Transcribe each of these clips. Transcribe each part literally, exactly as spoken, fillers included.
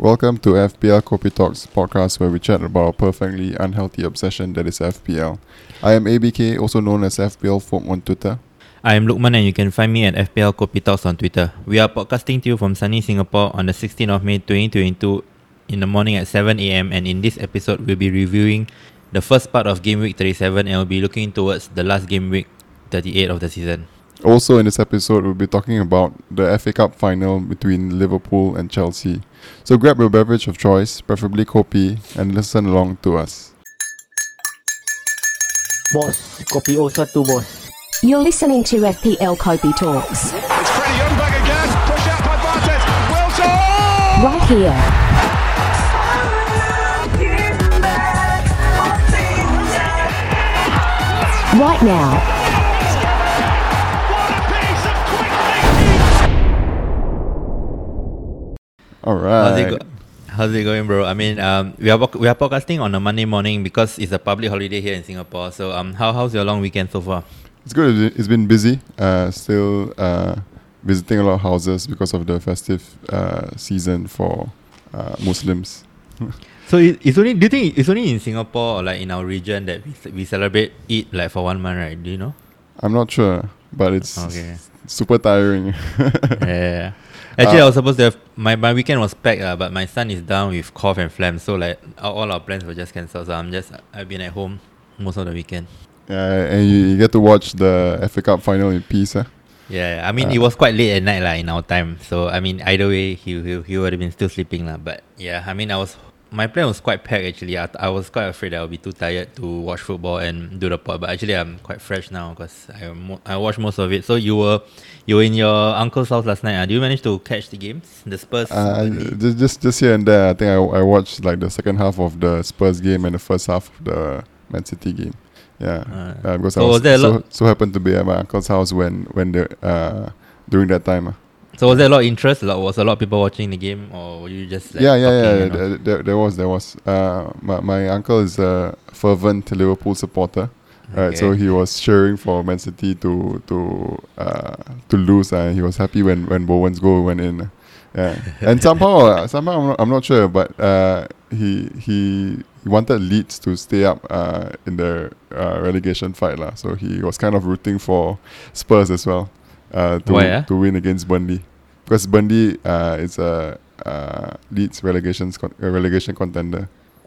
Welcome to F P L Kopi Talks podcast where we chat about a perfectly unhealthy obsession that is F P L. I am A B K, also known as F P L Folk on Twitter. I am Lukman and you can find me at F P L Kopi Talks on Twitter. We are podcasting to you from sunny Singapore on the sixteenth of May twenty twenty-two in the morning at seven a.m. and in this episode we'll be reviewing the first part of game week thirty-seven and we'll be looking towards the last game week thirty-eight of the season. Also in this episode we'll be talking about the F A Cup final between Liverpool and Chelsea. So grab your beverage of choice, preferably kopi, and listen along to us. Boss, kopi O satu bos. You're listening to F P L Kopi Talks. It's Freddie Youngberg again, push out by Bartes, Wilson! Right here. Right now. All right. How's it, go- how's it going, bro? I mean, um, we are we are podcasting on a Monday morning because it's a public holiday here in Singapore. So, um, how how's your long weekend so far? It's good. It's been busy. Uh, still uh, visiting a lot of houses because of the festive uh, season for uh, Muslims. So it, it's only. Do you think it's only in Singapore or like in our region that we we celebrate Eid like for one month, right? Do you know? I'm not sure, but it's Okay. super tiring. Yeah. Actually, Uh, I was supposed to have my, my weekend was packed, uh, but my son is down with cough and phlegm, so like all, all our plans were just cancelled. So I'm just I've been at home most of the weekend. Yeah, and you, you get to watch the F A Cup final in peace. Eh? Yeah, I mean Uh, it was quite late at night lah in our time. So I mean either way he he, he would have been still sleeping lah. But yeah, I mean I was my plan was quite packed actually. I, I was quite afraid that I would be too tired to watch football and do the pod. But actually I'm quite fresh now because I mo- I watched most of it. So you were you were in your uncle's house last night. Uh. Did you manage to catch the games? The Spurs. Uh, just, just just here and there. I think I, I watched like the second half of the Spurs game and the first half of the Man City game. Yeah, Uh, uh, because so I was, was there a so, lot- so happened to be at my uncle's house when when the uh during that time. Uh. So was there a lot of interest? Like, was a lot of people watching the game, or were you just like yeah, yeah, talking, yeah. you know? There, there, there was there was. Uh, my my uncle is a fervent Liverpool supporter. Right, so Okay. he was cheering for Man City to to uh, to lose, and he was happy when when Bowen's goal went in. Yeah, and somehow uh, somehow I'm not, I'm not sure, but uh, he he he wanted Leeds to stay up uh, in the uh, relegation fight lah. So he was kind of rooting for Spurs as well uh, to Why, ah? to win against Burnley, because Burnley uh, is a uh, Leeds relegation con- uh, relegation contender.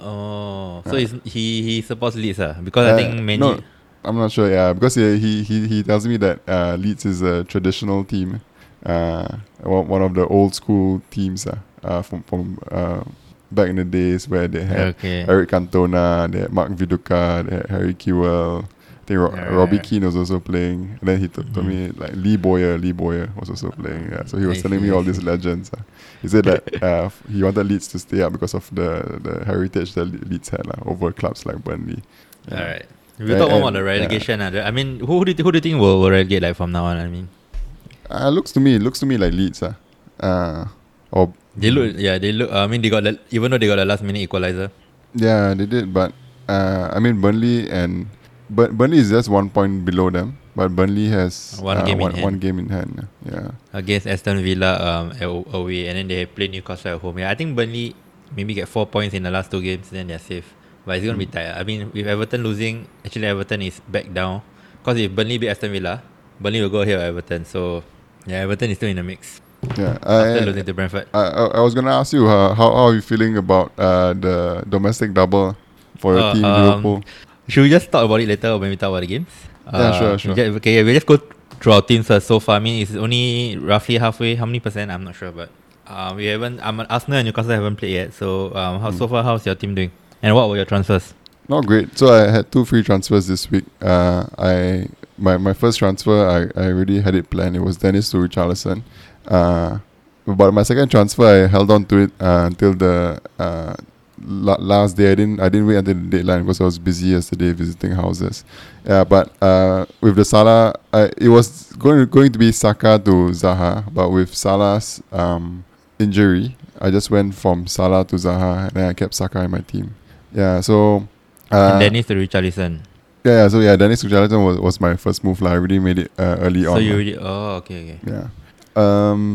Oh, so Uh, he's, he he supports Leeds, uh, because I Uh, think many. no, I'm not sure. Yeah, because he he he, he tells me that uh, Leeds is a traditional team, uh, one, one of the old school teams, uh, uh from from uh, back in the days where they had Okay. Eric Cantona, they had Mark Viduka, they had Harry Kewell. I think Ro- Alright. Robbie Keane was also playing. And then he t- told me Mhm. like Lee Boyer, Lee Boyer was also playing. Yeah, so he was I telling see, me I all these see. legends. Uh. He said that uh, f- he wanted Leeds to stay up because of the the heritage that Le- Leeds had uh, over clubs like Burnley. Yeah. All right. We Yeah, talk more and- about the relegation. Uh, I mean, who do you, who do you think will, will relegate like from now on? I mean, Uh, looks to me, looks to me like Leeds. Uh, uh, or they look. Yeah, they look. I mean, they got the, even though they got the last minute equalizer. yeah, they did. But uh, I mean, Burnley and Bur- Burnley is just one point below them. But Burnley has One uh, game in one, hand. one game in hand. Yeah, Against Aston Villa um a- away, and then they play Newcastle at home. Yeah, I think Burnley maybe get four points in the last two games, then they're safe. But it's gonna be tight. I mean, with Everton losing, actually Everton is back down. Cause if Burnley beat Aston Villa, Burnley will go ahead of Everton. So yeah, Everton is still in the mix yeah. after I, losing to Brentford. I, I, I was gonna ask you uh, how how are you feeling about uh, the domestic double for your Uh, team um, Liverpool? Should we just talk about it later when we talk about the games? Yeah, sure, sure. we just- okay, we just go through our teams first. So far, I mean, it's only roughly halfway. How many percent? I'm not sure, but uh, we haven't. Um, Arsenal and Newcastle haven't played yet. So, um, how Mm. so far? How's your team doing? And what were your transfers? Not great. So I had two free transfers this week. Uh, I my my first transfer I, I already had it planned. It was Dennis to Richarlison. Uh, but my second transfer I held on to it uh, until the uh, la- last day. I didn't I didn't wait until the deadline because I was busy yesterday visiting houses. Yeah, but uh, with the Salah, I, it was going going to be Saka to Zaha, but with Salah's um, injury, I just went from Salah to Zaha, and then I kept Saka in my team. Yeah, so. Uh, and Dennis to Richarlison. Yeah, yeah, so yeah, Dennis Richarlison was, was my first move. Like, I already made it uh, early So on. you lah. already. Oh, okay, okay. Yeah. Um,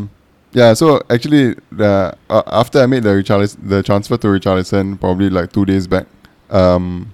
Yeah, so actually, the uh, after I made the Richarlis- the transfer to Richarlison, probably like two days back, um,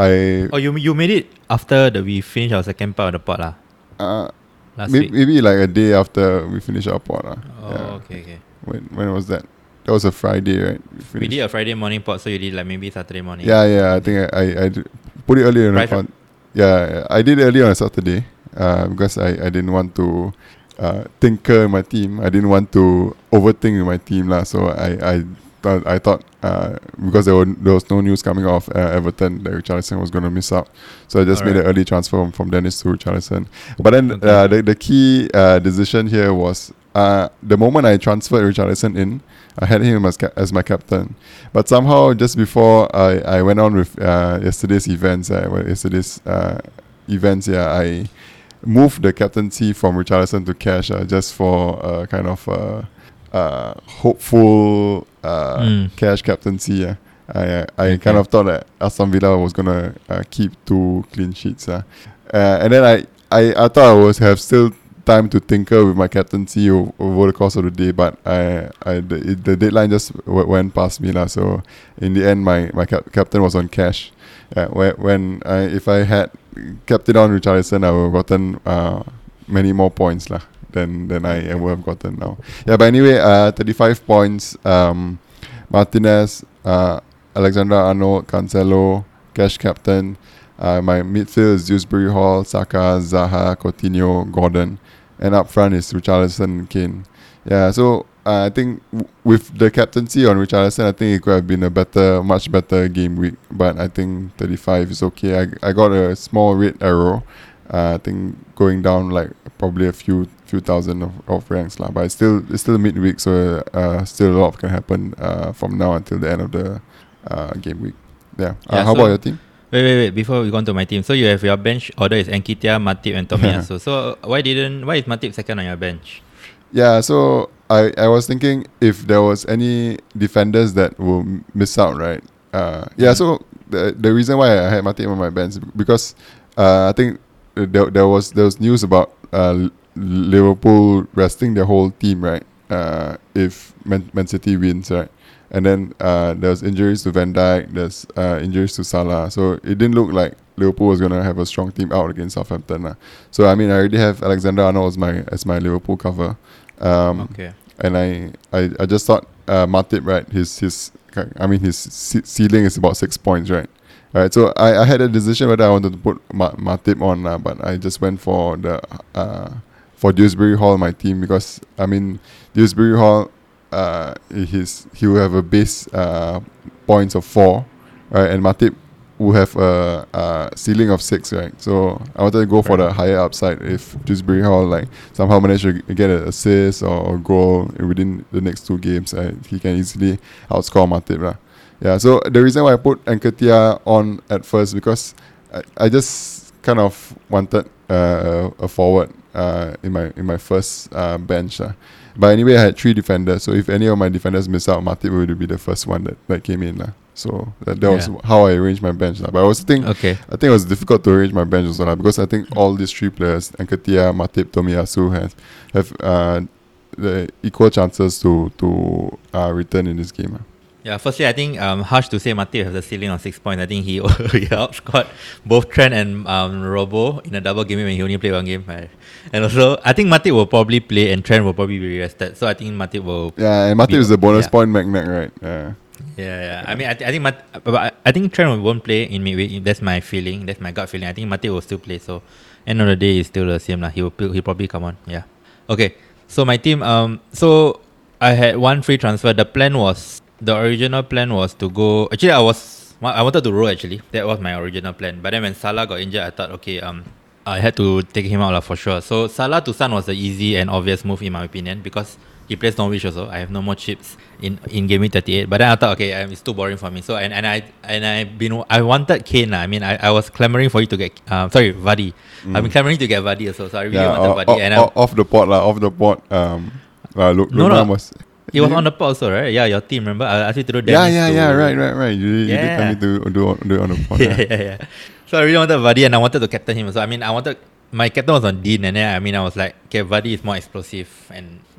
I Oh, you you made it after the we finished our second part of the pod lah. uh, Last maybe, week. maybe like a day after we finished our pod. Uh, Oh, yeah. okay, okay. When when was that? That was a Friday, right? We finished. did a Friday morning pod, so you did like maybe Saturday morning. Yeah, yeah. I think I I, I d- put it earlier on the Right. pod. Yeah, I did it earlier on a Saturday uh, because I, I didn't want to uh, tinker in my team. I didn't want to overthink in my team lah. So I I thought I thought uh, because there were there was no news coming off uh, Everton that Richarlison was going to miss out. So I just made Alright. an early transfer from, from Dennis to Richarlison. But then Okay. uh, the the key uh, decision here was uh, the moment I transferred Richarlison in, I had him as ca- as my captain. But somehow, just before I, I went on with uh, yesterday's events, uh, well, yesterday's uh, events, yeah, I moved the captaincy from Richarlison to Cash uh, just for uh, kind of uh, uh, hopeful uh, Mm. Cash captaincy. Yeah. I I Okay. kind of thought that Aston Villa was gonna uh, keep two clean sheets. Uh. Uh, and then I, I, I thought I was have still time to tinker with my captaincy o- over the course of the day, but I, I the, it, the deadline just w- went past me lah. So in the end, my my cap- captain was on Cash. Uh, when when I, if I had kept it on Richarlison, I would have gotten uh, many more points lah than than I, I would have gotten now. Yeah, but anyway, uh, thirty-five points. Um, Martinez, uh, Alexander Arnold, Cancelo, Cash captain. Uh, my midfield is Dewsbury Hall, Saka, Zaha, Coutinho, Gordon, and up front is Richarlison and Kane. Yeah, so uh, I think w- with the captaincy on Richarlison, I think it could have been a better, much better game week. But I think thirty-five is okay. I I got a small red arrow. Uh, I think going down like probably a few few thousand of, of ranks lah. But it's still it's still midweek, so uh, still a lot can happen uh, from now until the end of the uh, game week. Yeah. Uh, Yeah, how so- about your team? Wait, wait, wait. Before we go on to my team, so you have your bench order is Nketiah, Matip, and Tomiyasu. So uh, why didn't why is Matip second on your bench? Yeah, so I, I was thinking if there was any defenders that will m- miss out, right? Uh, yeah, Mhm. so the the reason why I had Matip on my bench because uh, I think there there was there was news about uh, L- Liverpool resting their whole team, right? Uh, if Man, Man City wins, right? And then uh, there was injuries to Van Dijk, there's uh, injuries to Salah, so it didn't look like Liverpool was gonna have a strong team out against Southampton. lah. So I mean, I already have Alexander Arnold as my as my Liverpool cover. Um, Okay. and I, I, I just thought uh, Matip, right? His his I mean his ce- ceiling is about six points, right? Right. So I, I had a decision whether I wanted to put Ma- Matip on, uh, but I just went for the uh, for Dewsbury Hall my team because I mean Dewsbury Hall, uh, his he will have a base uh, points of four, right? And Matip will have a, a ceiling of six, right? So I wanted to go for Right. the higher upside. If Dewsbury Hall like somehow managed to get an assist or, or goal within the next two games, uh, he can easily outscore Matip, lah. Yeah. So the reason why I put Nketiah on at first because I, I just kind of wanted uh, a forward uh, in my in my first uh, bench, lah. But anyway, I had three defenders. So if any of my defenders miss out, Matip would be the first one that, that came in, lah. So that, that was Yeah. how I arranged my bench, lah. But I was thinking. Okay. I think it was difficult to arrange my bench also lah, because I think all these three players, Nketiah, Matip, Tomiyasu, have have uh, the equal chances to to uh, return in this game. lah. Yeah, firstly, I think um, harsh to say Matip has a ceiling of six points. I think he, he outscored both Trent and um, Robo in a double game when he only played one game. Right? And also, I think Matip will probably play and Trent will probably be rested. So I think Matip will. Yeah, and Matip Be- is the bonus yeah. point magnet, right? Yeah. Yeah, yeah. I mean, I, th- I think Mat- but I, I think Trent won't play in midweek. That's my feeling. That's my gut feeling. I think Matip will still play. So end of the day, is still the same lah. He will pl- he'll probably come on. Yeah. Okay. So my team. Um. So I had one free transfer. The plan was the original plan was to go. Actually, I was I wanted to roll. Actually, that was my original plan. But then when Salah got injured, I thought, okay, um, I had to take him out lah for sure. So Salah to Son was the easy and obvious move in my opinion because he plays Norwich also. I have no more chips in in game week thirty-eight. But then I thought, okay, um, it's too boring for me. So and, and I and I been I wanted Kane lah. I mean, I, I was clamoring for you to get um sorry Vardy. Mm. I've been clamoring to get Vardy also. So I really Yeah, wanted o- Vardy. o- and o- I, off the pot lah, off the pot. Um, uh, Lu- No, Lukman no. was. he was on the pod also, right? Yeah, your team. Remember, I asked you to do. Yeah, Dennis yeah, to- yeah. Right, right, right. You, you did tell Yeah. me to do do it on the pot. yeah, yeah. yeah, yeah. So I really wanted Vardy and I wanted to captain him. So I mean, I wanted my captain was on Dean, and then I mean, I was like, okay, Vardy is more explosive, and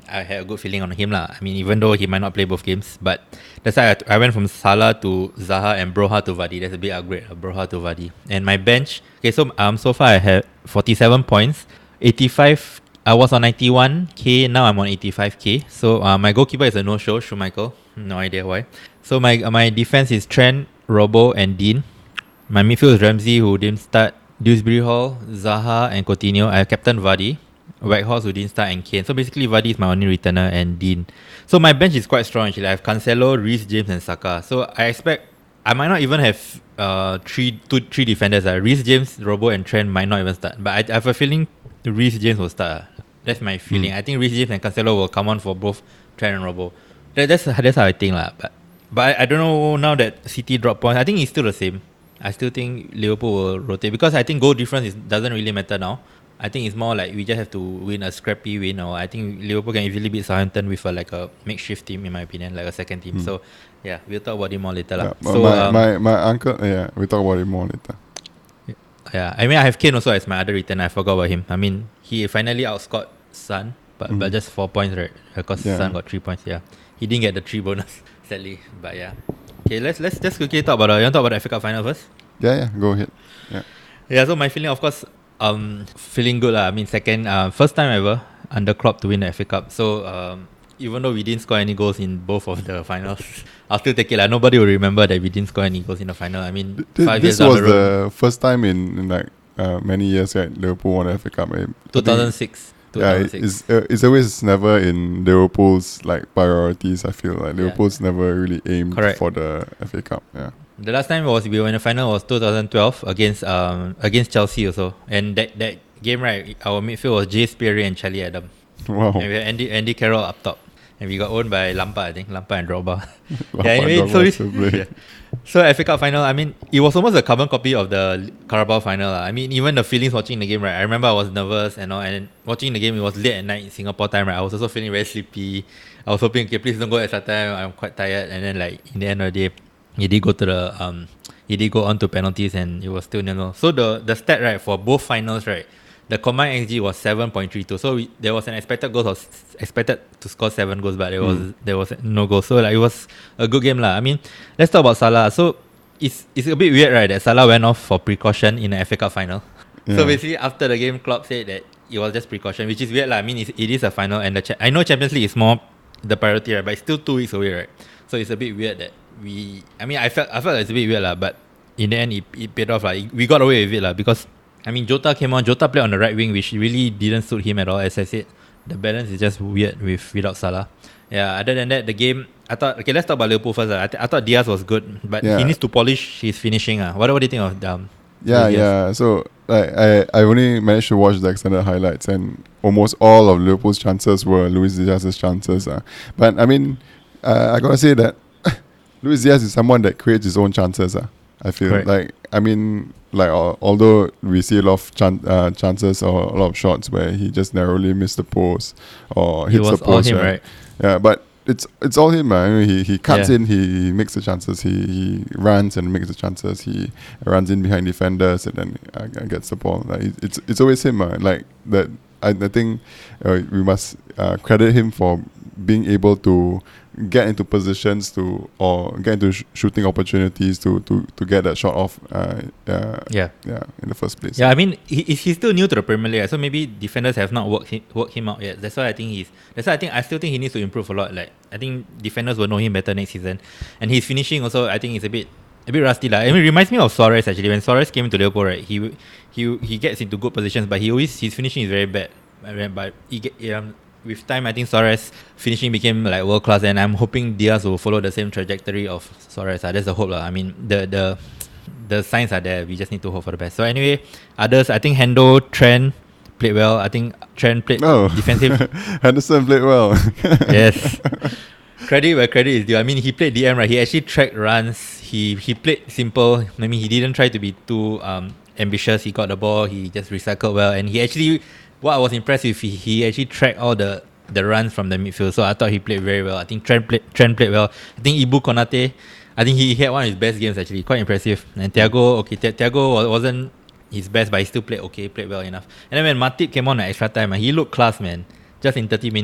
I had a good feeling on him lah. I mean, even though he might not play both games, but that's why I, I went from Salah to Zaha and Broha to Vardy. That's a big upgrade, uh, Broha to Vardy. And my bench, okay, so um, so far I had forty-seven points, eighty-five. I was on ninety-one K. Now I'm on eighty-five K. So uh, my goalkeeper is a no-show, Schmeichel. No idea why. So my uh, my defense is Trent, Robbo, and Dean. My midfield is Ramsey, who didn't start. Dewsbury Hall, Zaha, and Coutinho. I have captain Vardy, Weghorst, who didn't start, and Kane. So basically, Vardy is my only returner, and Dean. So my bench is quite strong actually. I have Cancelo, Reece James, and Saka. So I expect I might not even have uh three two three defenders. Uh. Reece James, Robbo, and Trent might not even start. But I, I have a feeling Reece James will start. Uh. That's my feeling. Mm. I think Reece James and Cancelo will come on for both Trent and Robbo. That, that's that's how I think lah. But but I, I don't know now that City dropped points. I think it's still the same. I still think Liverpool will rotate because I think goal difference is, doesn't really matter now. I think it's more like we just have to win a scrappy win, or I think Liverpool can easily beat Southampton with a, like a makeshift team, in my opinion, like a second team. Mm. So yeah, we'll talk about it more later. Yeah, so my, um, my my uncle, yeah, we'll talk about it more later. Yeah, I mean I have Kane also as my other returner. I forgot about him. I mean he finally outscored Son, but mm. but just four points, right? Because yeah. Son got three points. Yeah, he didn't get the three bonus sadly, but yeah. Okay, let's let's just quickly talk about. Uh, you want to talk about the F A Cup final first? Yeah, yeah, go ahead. Yeah. Yeah. So my feeling, of course, um, feeling good lah. I mean, second, uh, first time ever under Klopp to win the F A Cup. So um, even though we didn't score any goals in both of the finals, I'll still take it. Like nobody will remember that we didn't score any goals in the final. I mean, Th- five this years was down the road, the first time in, in like uh, many years, right? Liverpool won the F A Cup. Right? two thousand six. Yeah, it's uh, it's always never in Liverpool's like priorities. I feel like Liverpool's yeah. never really aimed Correct. for the F A Cup. Yeah. The last time was we were in the final was twenty twelve against um against Chelsea also, and that that game right, our midfield was Jay Sperry and Charlie Adam. Wow. And we had Andy Andy Carroll up top, and we got owned by Lampard, I think Lampard and Drogba. Lampard, yeah, anyway, Drogba so we, yeah. So F A Cup final, I mean, it was almost a carbon copy of the Carabao final. La. I mean, even the feelings watching the game, right? I remember I was nervous and all, and watching the game, it was late at night in Singapore time, right? I was also feeling very sleepy. I was hoping, okay, please don't go extra time. I'm quite tired. And then, like, in the end of the day, he did go to the um, he did go on to penalties, and it was still nil. So the the stat, right, for both finals, right, the combined X G was seven point three two. So we, there was an expected goal of expected to score seven goals, but there was mm. there was no goal. So like it was a good game lah. I mean, let's talk about Salah. So it's it's a bit weird, right, that Salah went off for precaution in the F A Cup final. Yeah. So basically, after the game, Klopp said that it was just precaution, which is weird lah. I mean, it's, it is a final, and the cha- I know Champions League is more the priority, right, but it's still two weeks away, right? So it's a bit weird that we. I mean, I felt I felt it's a bit weird lah, but in the end, it, it paid off lah. We got away with it lah because. I mean, Jota came on. Jota played on the right wing, which really didn't suit him at all. As I said, the balance is just weird with without Salah. Yeah. Other than that, the game. I thought. Okay, let's talk about Liverpool first. I, th- I thought Diaz was good, but yeah. he needs to polish his finishing. Uh. What, what do you think of um? Yeah, yeah. So like, I I only managed to watch the extended highlights, and almost all of Liverpool's chances were Luis Diaz's chances. Uh. But I mean, uh, I gotta say that Luis Diaz is someone that creates his own chances. Uh. I feel Correct. like I mean. Like uh, although we see a lot of chan- uh, chances or a lot of shots where he just narrowly missed the post or hits the post, him, right? right? Yeah, but it's it's all him. I mean, he he cuts yeah. in, he, he makes the chances, he, he runs and makes the chances, he runs in behind defenders and then uh, gets the ball. Like it's it's always him. Uh, like that. I I think uh, we must uh, credit him for being able to get into positions to or get into sh- shooting opportunities to, to, to get that shot off uh, uh, yeah yeah in the first place. Yeah, I mean he, he's still new to the Premier League, so maybe defenders have not worked him, worked him out yet. That's why I think he's that's why I think I still think he needs to improve a lot. Like I think defenders will know him better next season, and his finishing also I think is a bit a bit rusty. Like I mean, it reminds me of Suarez actually. When Suarez came to Liverpool, right, he he he gets into good positions, but he always his finishing is very bad. But he get um, with time, I think Suarez finishing became like world class, and I'm hoping Diaz will follow the same trajectory of Suarez. Uh, that's the hope, lah. I mean, the the the signs are there. We just need to hope for the best. So anyway, others, I think Hendo, Trent played well. I think Trent played oh. defensive. Henderson played well. Yes. Credit where credit is due. I mean, he played D M, right? He actually tracked runs. He he played simple. I mean, he didn't try to be too um ambitious. He got the ball. He just recycled well, and he actually. What I was impressed with, he, he actually tracked all the, the runs from the midfield. So I thought he played very well. I think Trent played, Trent played well. I think Ibu Konate, I think he had one of his best games actually. Quite impressive. And Thiago, okay, Th- Thiago wasn't his best, but he still played okay, played well enough. And then when Matip came on at extra time, he looked class, man. Just in thirty minutes.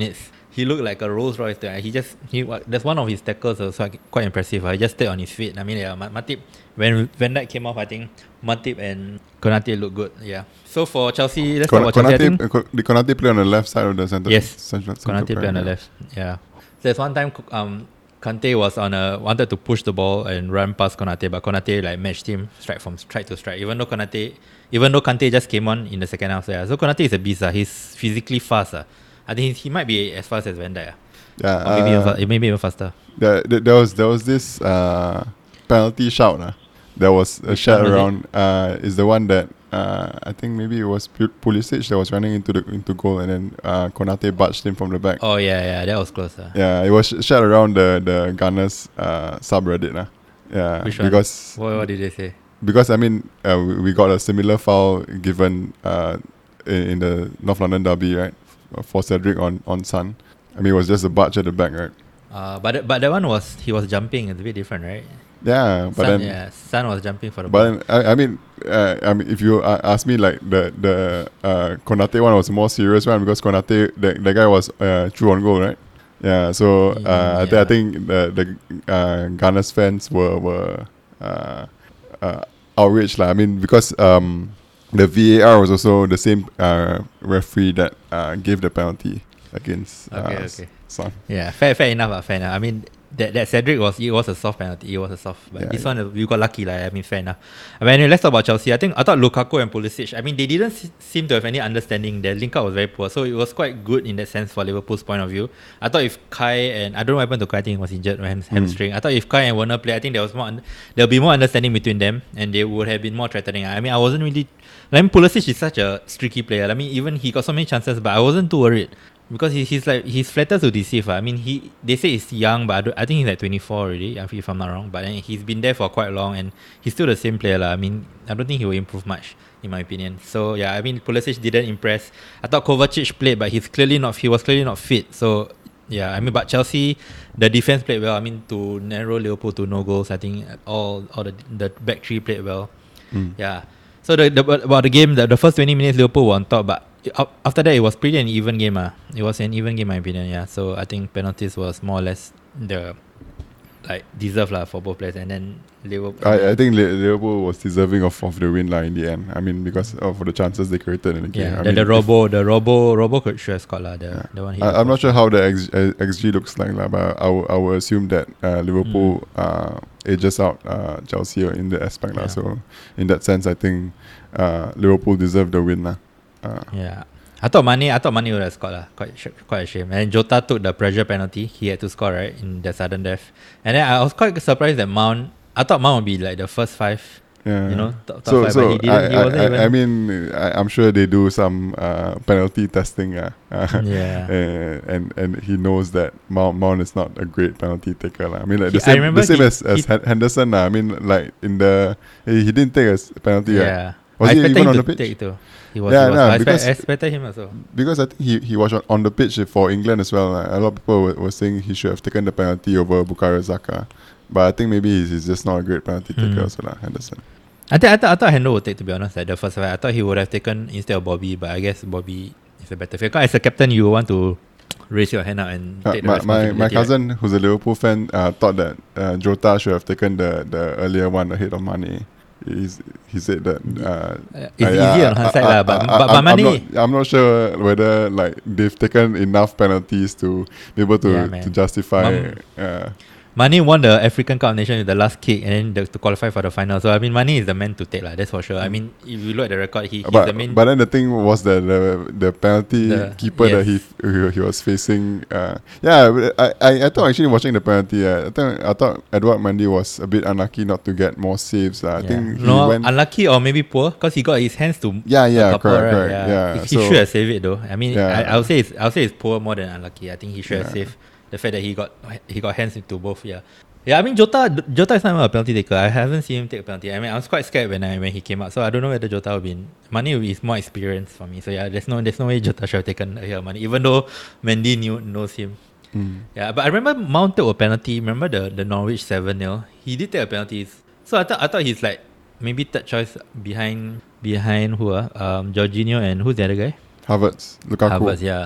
he looked like a Rolls Royce there. He just he there's one of his tackles was quite, quite impressive. I just stayed on his feet. I mean, yeah, Matip when Van Dijk came off, I think Matip and Konate looked good. Yeah. So for Chelsea, let's Kon- talk about Chelsea. I Konate, think, uh, Ko- did Konate play on the left side of the centre? Yes, central, central Konate play on the yeah. left. Yeah. So there's one time um Kante was on a wanted to push the ball and run past Konate, but Konate like matched him strike from strike to strike. Even though Konate, even though Kante just came on in the second half, so, yeah. So Konate is a beast. Uh. He's physically fast. Uh. I think he might be as fast as Van Dijk. Uh. Yeah, Or maybe, uh, even, fa- maybe even faster. There, there, there was there was this uh, penalty shout. Uh, there was a Which shout one was around. Uh, is the one that uh, I think maybe it was Pu- Pulisic that was running into the into goal, and then uh, Konate barged him from the back. Oh yeah, yeah, that was close. Uh. Yeah, it was sh- shared around the the Gunners uh, subreddit. Uh. Yeah, Which one? because What, what did they say? because I mean uh, we, we got a similar foul given uh, in, in the North London derby, right, for Cedric on on Son. I mean, it was just a barge at the back, right? Uh, but th- but that one was he was jumping. It's a bit different, right? Yeah, but Son, then yeah, Son was jumping for the ball. but then, I, I mean uh, I mean if you uh, ask me, like the the uh, Konate one was a more serious one because Konate the, the guy was uh, true on goal, right? Yeah, so uh, I, th- Yeah. I think the the uh, Gunners fans were were uh, uh, outraged, lah. I mean because um, the V A R was also the same uh, referee that uh, gave the penalty against uh, Okay, okay. Son. Yeah, fair fair enough. Uh, fair enough. I mean that that Cedric was it was a soft penalty. It was a soft, but Yeah, this yeah. one uh, you got lucky, like. I mean, fair enough. I mean, anyway, let's talk about Chelsea. I think I thought Lukaku and Pulisic. I mean, they didn't se- seem to have any understanding. Their link up was very poor, so it was quite good in that sense for Liverpool's point of view. I thought if Kai and I don't know what happened to Kai. I think he was injured or ham- hamstring. I thought if Kai and Werner play, I think there was more un- there'll be more understanding between them, and they would have been more threatening. I mean, I wasn't really. I mean, Pulisic is such a streaky player. I mean, even he got so many chances, but I wasn't too worried. Because he, he's like he's flatters to deceive. Uh. I mean, he they say he's young, but I, don't, I think he's like twenty-four already, if I'm not wrong. But then he's been there for quite long, and he's still the same player. La. I mean, I don't think he will improve much, in my opinion. So yeah, I mean, Pulisic didn't impress. I thought Kovacic played, but he's clearly not. He was clearly not fit. So yeah, I mean, but Chelsea, the defense played well. I mean, to narrow Liverpool to no goals, I think all all the the back three played well. Mm. Yeah. So the, the about the game, the, the first twenty minutes Liverpool were on top, but after that it was pretty an even game. Uh. It was an even game, in my opinion. Yeah. So I think penalties was more or less the like deserved lah for both players, and then Liverpool. I, I think Li- Liverpool was deserving of, of the win lah in the end. I mean because of the chances they created in the game. Yeah, I the, mean, the if- Robo, the Robo, Robo could sure have scored lah. The Yeah. the one. He I, I'm not sure how the X, uh, X G looks like, lah, but I will I will assume that uh, Liverpool uh, edges out uh, Chelsea in the aspect. Yeah. lah. So in that sense, I think uh, Liverpool deserved the win. lah. Uh, Yeah. I thought Mane, I thought Mane would have scored lah. Quite, sh- quite a shame. And Jota took the pressure penalty. He had to score, right, in the sudden death. And then I was quite surprised that Mount. I thought Mount would be like the first five. yeah. You know, top, top so five, so but he didn't. I, he I, wasn't I, even. I mean I, I'm sure they do some uh, penalty testing. Uh, Yeah. uh, and and he knows that Mount Mount is not a great penalty taker. lah. I mean like He- the same I remember the same he- as, as he- Hen- Henderson. lah. I mean like in the he, he didn't take a s- penalty. right? Yeah. Was I he expected even him on to the pitch? take too. He was. Yeah, he was no, I, expect, because- I expected him also. Because I think he, he was on, on the pitch for England as well. Uh, a lot of people were, were saying he should have taken the penalty over Bukayo Saka. But I think maybe he's, he's just not a great penalty taker Mm. also, lah, Henderson. I think I thought I thought Hendo would take, to be honest, like the first five. I thought he would have taken instead of Bobby, but I guess Bobby is a better fit. Because as a captain, you want to raise your hand up and Uh, take the my, my, responsibility. my right? cousin, who's a Liverpool fan, uh, thought that uh, Jota should have taken the, the earlier one ahead of Mane. He's, he said that uh, Uh, it's uh, easier yeah, on I- hindsight, I- lah, but, I- but, but I'm, I'm, Mane. not, I'm not sure whether like they've taken enough penalties to be able to, Yeah, man. to justify. Mum- Uh, Mane won the African Cup of Nations with the last kick and then the, to qualify for the final. So I mean, Mane is the man to take, lah. That's for sure. I mean, if you look at the record, he, he's but the main. but then the thing was that the the penalty The- keeper that he, yes. he he was facing. Uh, yeah, I, I I thought actually watching the penalty, uh, I thought I thought Edouard Mendy was a bit unlucky not to get more saves. Uh, I yeah. think he no went. unlucky or maybe poor because he got his hands to. Yeah, yeah, a couple, correct, right? correct. Yeah, Yeah, he, he so- should have saved it though. I mean, Yeah. I, I would say it's I would say it's poor more than unlucky. I think he should have Yeah. saved the fact that he got he got hands into both. Yeah. Yeah, I mean Jota Jota is not even a penalty taker. I haven't seen him take a penalty. I mean I was quite scared when I when he came out. So I don't know whether Jota will be in, Mane is more experienced for me. So yeah, there's no there's no way Jota should have taken here Mane, even though Mendy knew knows him. Mm. Yeah, but I remember Mount took a penalty. Remember the, the Norwich seven nil? He did take a penalty. So I thought I thought he's like maybe third choice behind behind who ah? Um Jorginho and who's the other guy? Havertz, Lukaku. Havertz, yeah.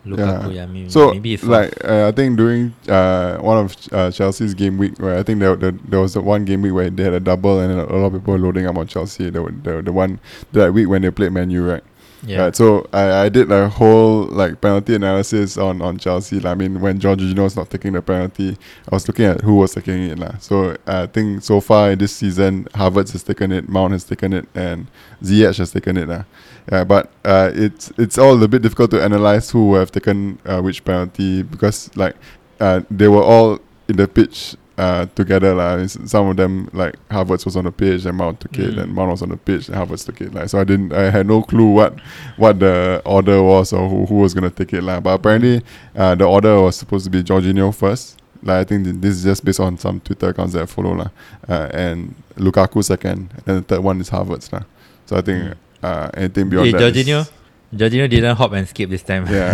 Lukaku, yeah, maybe, So maybe it's like uh, I think during uh, one of uh, Chelsea's game week, where I think there, there there was the one game week where they had a double and a lot of people were loading up on Chelsea. The the, the one that week when they played Man U, right? yeah. Right, so I, I did a whole like penalty analysis on, on Chelsea. Like, I mean, when Jorginho was not taking the penalty, I was looking at who was taking it. Like. So I think so far in this season, Havertz has taken it, Mount has taken it, and Ziyech has taken it. Uh. Yeah, but uh, it's it's all a bit difficult to analyse who have taken uh, which penalty because like uh, they were all in the pitch uh, together. Like. Some of them, like Havertz was on the pitch and Mount took it, Mm. and Mount was on the pitch and Havertz took it. Like. So I didn't, I had no clue what what the order was or who, who was gonna take it. Like. But apparently uh, the order was supposed to be Jorginho first. Like I think th- this is just based on some Twitter accounts that I follow. Lah. Uh, and Lukaku second, and the third one is Havertz. Lah. So I think Mm. uh, anything beyond Hey, that is- Jorginho, Jorginho didn't hop and skip this time. Yeah.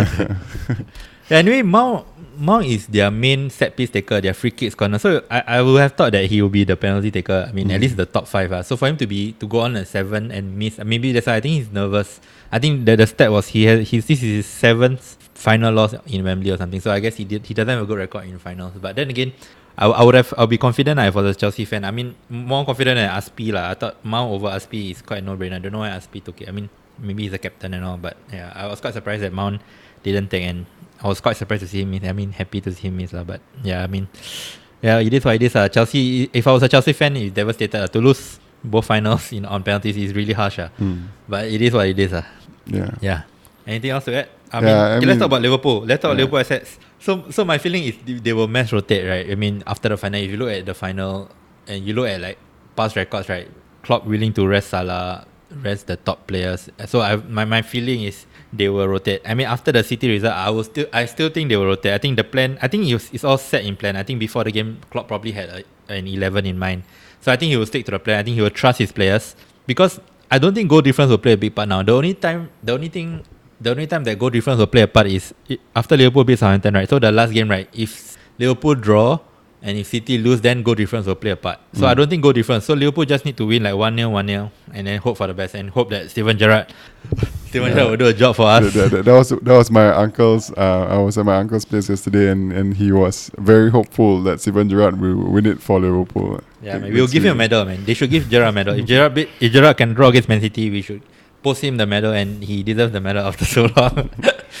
Yeah, anyway, Mount Mount is their main set piece taker, their free kicks corner. So I, I would have thought that he will be the penalty taker. I mean, Mm. at least the top five. Uh. So for him to be to go on a seven and miss, uh, maybe that's why I think he's nervous. I think the the stat was he has his this is his seventh final loss in Wembley or something. So I guess he did he doesn't have a good record in finals. But then again, I, I would have I'll be confident uh, if I was a Chelsea fan. I mean, more confident than Aspi lah. I thought Mount over Aspi is quite a no-brainer. I don't know why Aspi took it. I mean, maybe he's a captain and all, but yeah, I was quite surprised that Mount didn't take, and I was quite surprised to see him miss. I mean, happy to see him miss lah. But yeah, I mean, yeah, it is what it is. Uh. Chelsea. If I was a Chelsea fan, it's devastated uh, to lose both finals in on penalties is really harsh. Uh. Mm. But it is what it is. Uh. Yeah. Yeah. Anything else to add? I Yeah, mean, I okay, let's mean- talk about Liverpool. Let's talk about Yeah. Liverpool assets. So, so my feeling is they- they will mass rotate, right? I mean, after the final, if you look at the final and you look at like past records, right? Klopp willing to rest Salah, rest the top players. So, I my my feeling is they will rotate. I mean, after the City result, I will still I still think they will rotate. I think the plan. I think it's, it's all set in plan. I think before the game, Klopp probably had a, an eleven in mind. So I think he will stick to the plan. I think he will trust his players because I don't think goal difference will play a big part now. The only time, the only thing. The only time that goal difference will play a part is it, after Liverpool beat Southampton, right? So the last game, right? If Liverpool draw and if City lose, then goal difference will play a part. So Mm. I don't think goal difference. So Liverpool just need to win like one nil, one nil, and then hope for the best and hope that Steven Gerrard, Steven Yeah. Gerrard will do a job for us. that, that, that was that was my uncle's. Uh, I was at my uncle's place yesterday, and, and he was very hopeful that Steven Gerrard will win it for Liverpool. Yeah, man, we'll give him a medal, man. They should give Gerrard a medal. If Gerrard beat, if Gerrard can draw against Man City, we should post him the medal, and he deserves the medal after so long.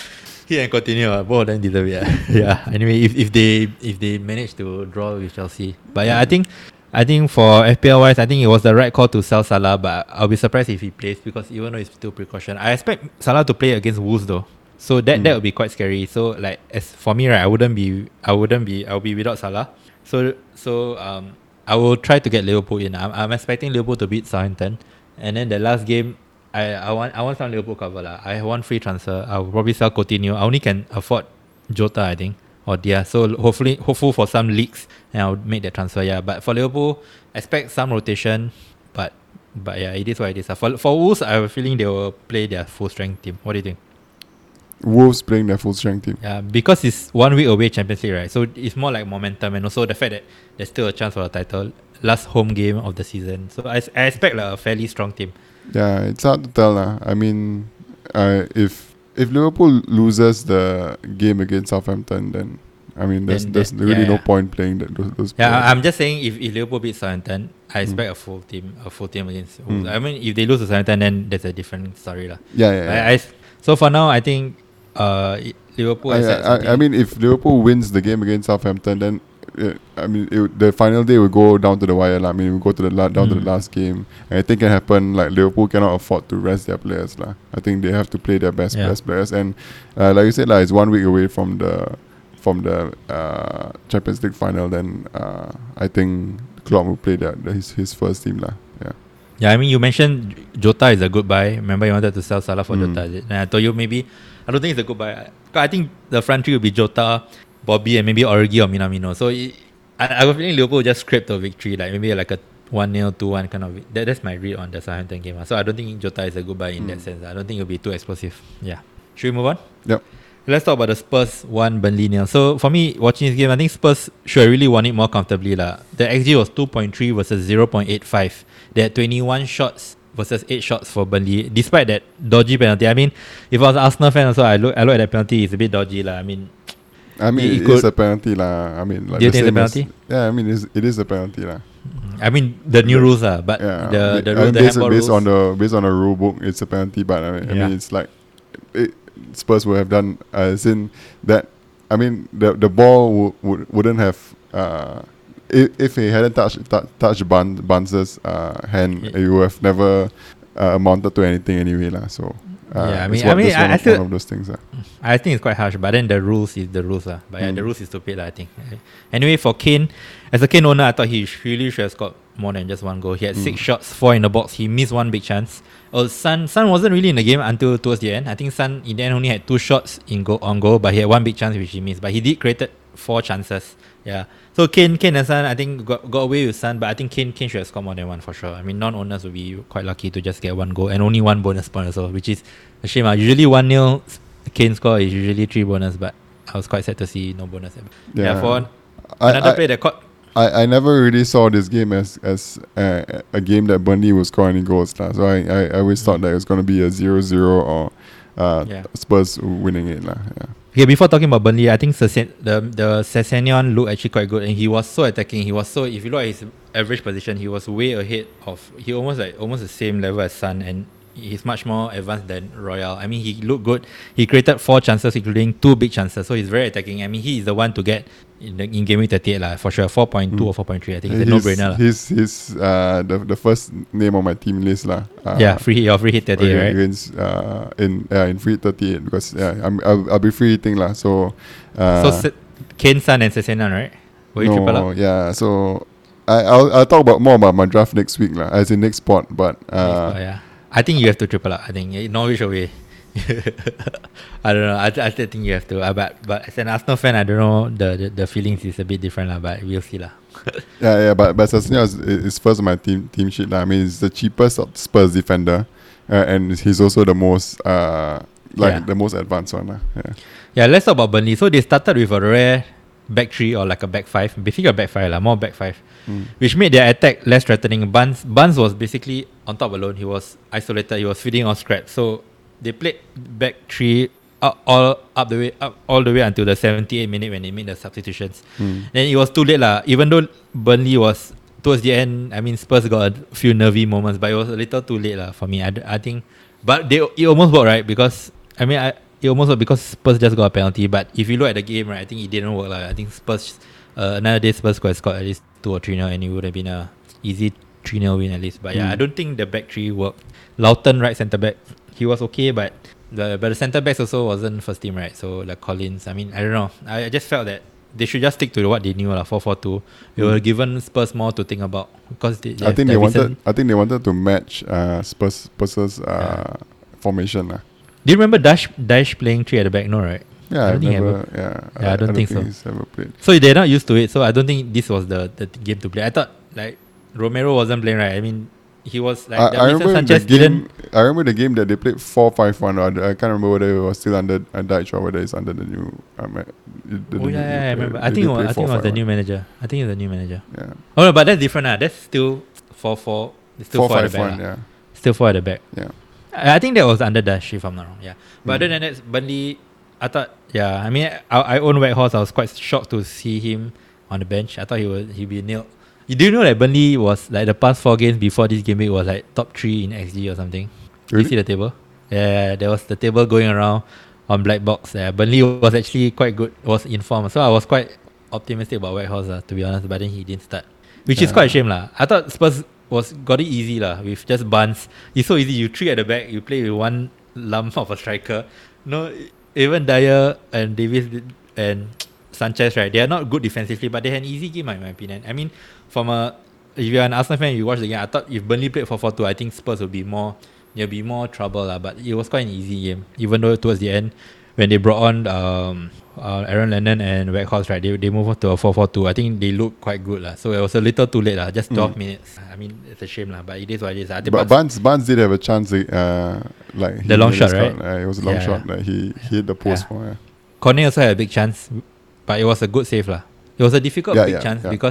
He and continue. Uh, both of them deserve it. Uh. Yeah. Anyway, if, if they if they manage to draw with Chelsea, but yeah, I think I think for F P L wise, I think it was the right call to sell Salah. But I'll be surprised if he plays because even though it's still precaution, I expect Salah to play against Wolves though. So that Mm. that would be quite scary. So like as for me, right, I wouldn't be I wouldn't be I'll be without Salah. So so um I will try to get Liverpool in. I'm, I'm expecting Liverpool to beat Southampton, and then the last game. I, I want I want some Liverpool cover lah. I want free transfer. I will probably sell Coutinho. I only can afford Jota, I think, or Dia. So hopefully, hopeful for some leaks, and I'll make that transfer. Yeah, but for Liverpool, expect some rotation. But but yeah, it is what it is. For for Wolves, I have a feeling they will play their full strength team. What do you think? Wolves playing their full strength team. Yeah, because it's one week away Champions League, right? So it's more like momentum, and also the fact that there's still a chance for a title. Last home game of the season, so I, I expect like a fairly strong team. Yeah, it's hard to tell. Uh. I mean, uh, if if Liverpool loses the game against Southampton, then I mean, there's Then there's that- really yeah, no yeah. point playing that, those. those Yeah, players. I- I'm just saying if, if Liverpool beats Southampton, I expect a full team, a full team against Wolves. Mm. I mean, if they lose to Southampton, then that's a different story, lah. yeah, yeah. yeah. I, I, so for now, I think uh, it- Liverpool. I, has had I, I, I something- mean, if Liverpool wins the game against Southampton, then uh, I mean, it, the final day will go down to the wire. lah. I mean, we go to the la- down to the Mm. last game, and I think it can happen. Like Liverpool cannot afford to rest their players. lah. I think they have to play their best Yeah. best players, and uh, like you said, like it's one week away from the from the uh, Champions League final. Then uh, I think Klopp will play that his his first team. lah. Yeah. yeah, I mean, you mentioned Jota is a good buy. Remember, you wanted to sell Salah for Mm. Jota, is it? And I told you maybe. I don't think it's a good buy. I think the front three will be Jota, Bobby, and maybe Origi or Minamino. So it, I, I was feeling Liverpool just scraped a victory, like maybe like a one nil, two one kind of. That, that's my read on the Southampton game. So I don't think Jota is a good buy in that Mm. sense. I don't think it'll be too explosive. Yeah. Should we move on? Yep. Let's talk about the Spurs one Burnley nil. So for me, watching this game, I think Spurs should have really won it more comfortably lah. The X G was two point three versus zero point eight five. They had twenty-one shots versus eight shots for Burnley, despite that dodgy penalty. I mean, if I was an Arsenal fan also, I look I look at that penalty, it's a bit dodgy lah. I mean, I mean, it it could- is a penalty lah. I mean, like Do you the think it's a same as- penalty? yeah, I mean, it's, it is a penalty lah. I mean the new rules lah, but Yeah, the I the, mean, rule, the based, handball based rules. on the based on the rule book, it's a penalty. But I mean, I Yeah. mean it's like it, Spurs would have done uh, as in that. I mean, the the ball w- would wouldn't have uh, if, if he hadn't touched tou- touched Bun, Barnes' uh, hand, Yeah. it would have never uh, amounted to anything anyway lah. So uh, Yeah, I it's mean- one, I mean, it's one, I- I of, feel- one of those things. lah. I think it's quite harsh, but then the rules is the rules lah. But yeah, Mm. the rules is stupid lah, I think. Anyway, for Kane, as a Kane owner, I thought he sh- really should have scored more than just one goal. He had Mm. six shots, four in the box. He missed one big chance. Oh, Son, Son wasn't really in the game until towards the end. I think Son in the end only had two shots in goal on goal, but he had one big chance which he missed. But he did created four chances. Yeah. So Kane, Kane and Son, I think got, got away with Son, but I think Kane, Kane should have scored more than one for sure. I mean, non-owners would be quite lucky to just get one goal and only one bonus point also, which is a shame. Uh. Usually one nil Kane score is usually three bonus, but I was quite sad to see no bonus. Yeah, Yeah. for I- another I- player that caught. I, I never really saw this game as as uh, a game that Burnley would score any goals. lah. So I, I, I always thought that it was going to be a zero zero or uh, Yeah. Spurs winning it. lah. Yeah. Okay, before talking about Burnley, I think Sesen- the the Sessegnon looked actually quite good, and he was so attacking. He was so, if you look at his average position, he was way ahead of. He almost like almost the same level as Son, and he's much more advanced than Royal. I mean, he looked good. He created four chances, including two big chances. So he's very attacking. I mean, he is the one to get in the in game week thirty-eight lah, for sure. Four point two Mm. or four point three. I think it's a He's- no-brainer lah. He's, he's uh, the, the first name on my team list. lah. Uh, Yeah, free hit or free hit thirty-eight, right? Against, uh, in, yeah, in free thirty-eight because yeah, I'm, I'll, I'll be free hitting. lah. So, uh, So Se- Kane, Son, and Sessegnon, right? Will you triple no, up? yeah, so I, I'll, I'll talk about more about my draft next week, lah, as in next spot. But uh, Oh, yeah. I think you have to triple up. I think eh, Norwich away. I don't know. I, I still think you have to. Uh, but but as an Arsenal fan, I don't know. The, the, the feelings is a bit different lah. But we'll see lah. Yeah, yeah, but but Sessegnon is, is first on my team team sheet. lah. I mean, he's the cheapest of Spurs defender, uh, and he's also the most uh like Yeah. the most advanced one. lah. Yeah. Yeah, let's talk about Burnley. So they started with a rare back three or like a back five. Basically a back five lah, more back five, Mm. which made their attack less threatening. Barnes Barnes was basically on top alone. He was isolated. He was feeding off scraps. So they played back three up, all up the way up all the way until the seventy-eight minute when they made the substitutions. Mm. Then it was too late lah. Even though Burnley was towards the end, I mean Spurs got a few nervy moments, but it was a little too late lah for me. I, d- I think, but they it almost worked, right? Because I mean I it almost worked because Spurs just got a penalty. But if you look at the game, right, I think it didn't work lah. I think Spurs uh, another day Spurs could have scored at least two or three nil, and it would have been a easy three nil win at least. But yeah, Mm. I don't think the back three worked. Lawton right centre back, he was okay, but the but the centre backs also wasn't first team, right? So like Collins, I mean I don't know. I, I just felt that they should just stick to what they knew lah, four four two. They Mm. were given Spurs more to think about because they, they I have think that they wanted. recent- I think they wanted to match uh, Spurs Spurs uh, formation. lah. Do you remember Dash Dash playing three at the back? No, right? Yeah, I I don't think he never. ever- Yeah, Yeah, I don't think so. he's ever played. So they're not used to it. So I don't think this was the, the game to play. I thought like Romero wasn't playing, right? I mean he was like I, the I Davinson remember Sanchez the game. didn't. I remember the game that they played four five one. I can't remember whether it was still under uh, Dyche or whether it's under the new. Um, uh, the, Oh the yeah, new yeah, I player. remember. I They think it did was, play I think it was the four five one. new manager. I think it's the new manager. Yeah, Oh no, but that's different. Ah, that's still four four. It's still four four at five the back. one. lah. Yeah, Still four at the back. yeah. I I think that was under Dash, if I'm not wrong. Yeah. But Mm. other than that, Burnley, I thought, yeah, I mean, I, I own Whitehorse. I was quite shocked to see him on the bench. I thought he would he'd be nailed. You do you know that Burnley was like the past four games before this game week was like top three in X G or something? Really? You see the table? Yeah, there was the table going around on Black Box. Yeah, Burnley was actually quite good, was in form. So I was quite optimistic about Whitehorse, uh, to be honest. But then he didn't start, which is Yeah. quite a shame lah. I thought Spurs was got it easy lah with just Barnes. It's so easy. You three at the back, you play with one lump of a striker. No, even Dyer and Davis did- and Sanchez, right? They are not good defensively, but they had an easy game, in my opinion. I mean, from a if you're an Arsenal fan, you watch the game. I thought if Burnley played four four two, I think Spurs would be more there'll be more trouble lah. But it was quite an easy game, even though towards the end when they brought on um uh, Aaron Lennon and Weghorst, right? They they moved on to a four four two. I think they looked quite good lah. So it was a little too late lah. Just twelve Mm. minutes. I mean, it's a shame lah, but it is what it is. I think But Barnes- Barnes, Barnes did have a chance. Uh, like The he long made shot, his right? cut. Uh, it was a long Yeah. shot. Like he, he hit the post Yeah. for. Yeah. Cornet also had a big chance, but it was a good save lah. It was a difficult Yeah, big yeah, chance yeah. because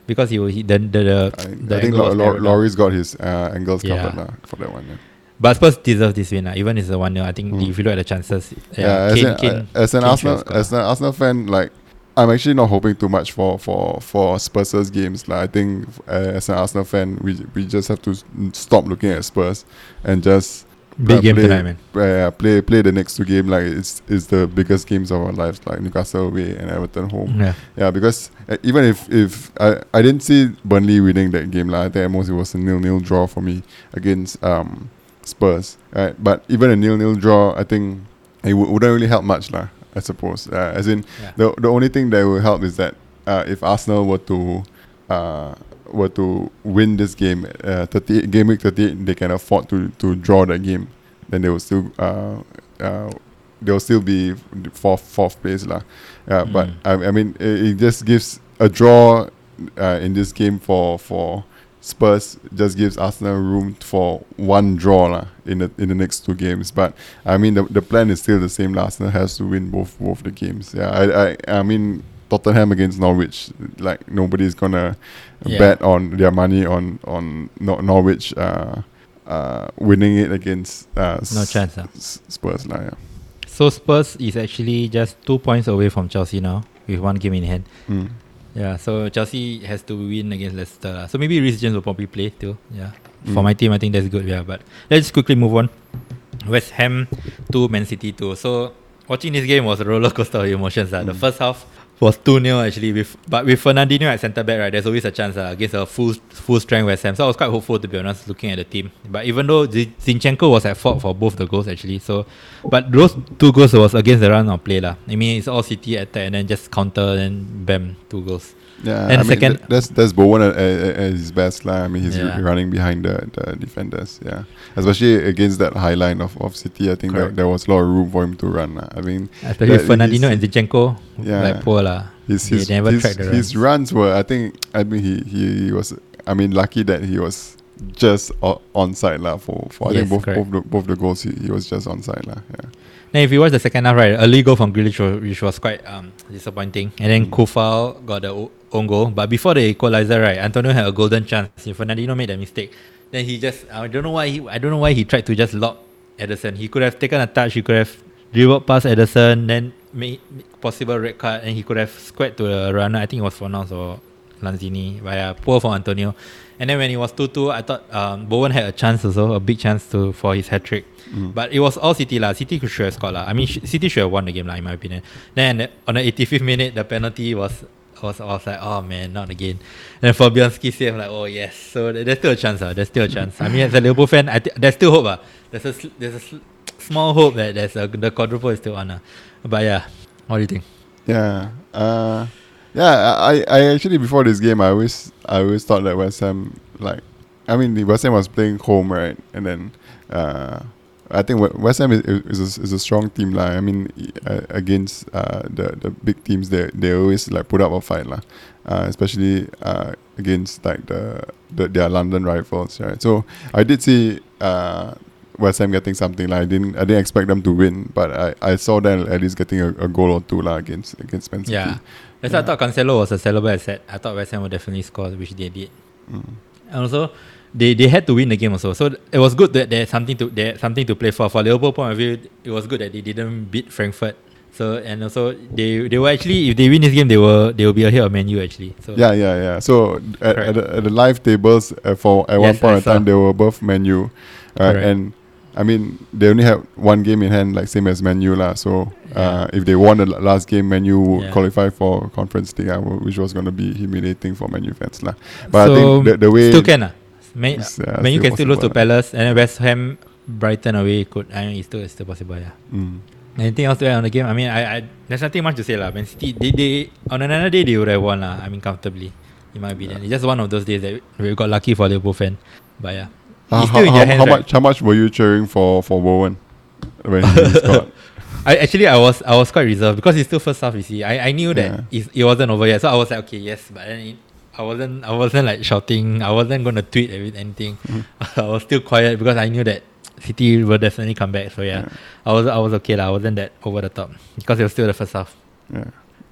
because he, he the the, the, I, the I think angle Lau- was Lau- narrowed down. Laurie's got his uh, angles Yeah. covered lah for that one. Yeah. But Spurs deserve this win. Uh. Even if it's a one nil, I think Mm. if you look at the chances, Yeah, yeah, as, Kane, an, Kane, uh, as an Kane Arsenal should have as scored. an Arsenal fan, like I'm actually not hoping too much for for for Spurs' games. Like I think uh, as an Arsenal fan, we we just have to s- stop looking at Spurs and just Big uh, game play, tonight, man. Uh, play play the next two games like it's it's the biggest games of our lives, like Newcastle away and Everton home. Yeah. Yeah, because uh, even if if I, I didn't see Burnley winning that game, like, I think at most it was a nil-nil draw for me against um Spurs. Right, but even a nil-nil draw, I think it w- wouldn't really help much, lah. I suppose. Uh, as in, Yeah. the the only thing that will help is that uh, if Arsenal were to uh were to win this game, uh, thirty game week thirty-eight, they can afford to to draw that game, then they will still uh uh they will still be fourth fourth place, lah. Yeah, Mm. but I, I mean it, it just gives a draw uh, in this game for for Spurs just gives Arsenal room for one draw lah in the in the next two games. But I mean the the plan is still the same. lah. Arsenal has to win both both the games. Yeah, I I I mean Tottenham against Norwich, like nobody's gonna Yeah. bet on their money on on Nor- Norwich uh uh winning it against uh No S- chance, ah. S- Spurs lah. Yeah. So Spurs is actually just two points away from Chelsea now with one game in hand. Mm. Yeah, so Chelsea has to win against Leicester. lah. So maybe Reece James will probably play too. Yeah, for Mm. my team, I think that's good. Yeah, but let's quickly move on. West Ham to Man City two. So watching this game was a roller coaster of emotions. Uh. The Mm. first half was two nil actually, with but with Fernandinho at centre back, right, there's always a chance uh, against a full full strength West Ham. So I was quite hopeful, to be honest, looking at the team. But even though Z- Zinchenko was at fault for both the goals actually, so but those two goals was against the run of play lah. I mean, it's all City attack and then just counter and bam, two goals. Yeah, And I mean, second- th- that's that's Bowen at, at, at his best lah. I mean, he's Yeah. r- running behind the, the defenders. Yeah, especially against that high line of, of City. I think there, Correct. there was a lot of room for him to run. lah. I mean, Especially that- Fernandinho his- and Zinchenko, Yeah. like poor lah. his They his, never his, tracked the his runs were. I think. I mean, he, he was. I mean, lucky that he was just o- onside lah for for I Yes, think both correct. both the, both the goals. He, he was just onside lah. Yeah. Then if you watch the second half, right, early goal from Grealish, wa- which was quite um disappointing, and then Mm. Kufal got the o- own goal. But before the equalizer, right, Antonio had a golden chance. If Fernandinho made that mistake, then he just I don't know why he I don't know why he tried to just lock Ederson. He could have taken a touch. He could have dribbled past Ederson, then made possible red card, and he could have squared to the runner. I think it was Fornals or Lanzini. But yeah, poor for Antonio. And then when it was two two, I thought um, Bowen had a chance also, a big chance to for his hat trick. Mm. But it was all City lah. City should have scored lah. I mean, sh- City should have won the game lah, in my opinion. Then on the eighty-fifth minute, the penalty was was I was like, oh man, not again. And Fabianski saved, like, oh yes. So th- there's still a chance. Uh. There's still a chance. I mean, as a Liverpool fan, I th- there's still hope. Uh. There's a sl- there's a sl- small hope that there's a, the quadruple is still on. Uh. But yeah, what do you think? Yeah. Uh, yeah. I, I actually before this game, I always I always thought that West Ham, like, I mean, the West Ham was playing home, right? And then uh, I think we- West Ham is is a, is a strong team, lah. I mean, uh, against uh, the the big teams, they they always like put up a fight, lah. Uh, especially uh, against like the, the their London rivals, right? So I did see uh, West Ham getting something. Like I didn't I didn't expect them to win, but I, I saw them at least getting a, a goal or two, lah, against against Man City. Yeah, that's Yeah. why I thought Cancelo was a sellable asset. I thought West Ham would definitely score, which they did. Mm. And also, they, they had to win the game also. So it was good that they had something to they had something to play for. For Liverpool point of view, it was good that they didn't beat Frankfurt. So and also they they were actually, if they win this game, they will they will be ahead of Man U actually. So Yeah, yeah, yeah. So at, Correct. at, the, at the live tables, uh, for at one Yes, point I in time, saw. they were above Man U, right? Correct. And I mean, they only had one game in hand, like same as Man U, lah. So uh, if they won the l- last game, Man U would Yeah. qualify for Conference League, uh, which was going to be humiliating for Man U fans, lah. But so I think the, the way still can uh. Man, It's, uh, Man U still can still lose to possible, Palace, and then West Ham, Brighton away could. I mean, it's still it's still possible. Yeah. Mm. Anything else to add on the game? I mean, I, I there's nothing much to say lah. Man City, they, they on another day they would have won lah. I mean, comfortably, in my opinion. It's just one of those days that we got lucky for Liverpool fan. But yeah, Uh, it's how, still in how, their hands, how right? much? How much were you cheering for for Bowen when he scored? I actually I was I was quite reserved because it's still first half. You see, I, I knew that Yeah. it's, it wasn't over yet, so I was like, okay, yes. But then it, I wasn't I wasn't like shouting. I wasn't gonna tweet every- anything. Mm-hmm. I was still quiet because I knew that City will definitely come back. So yeah, Yeah. I was I was okay lah. I wasn't that over the top because it was still the first half. Yeah.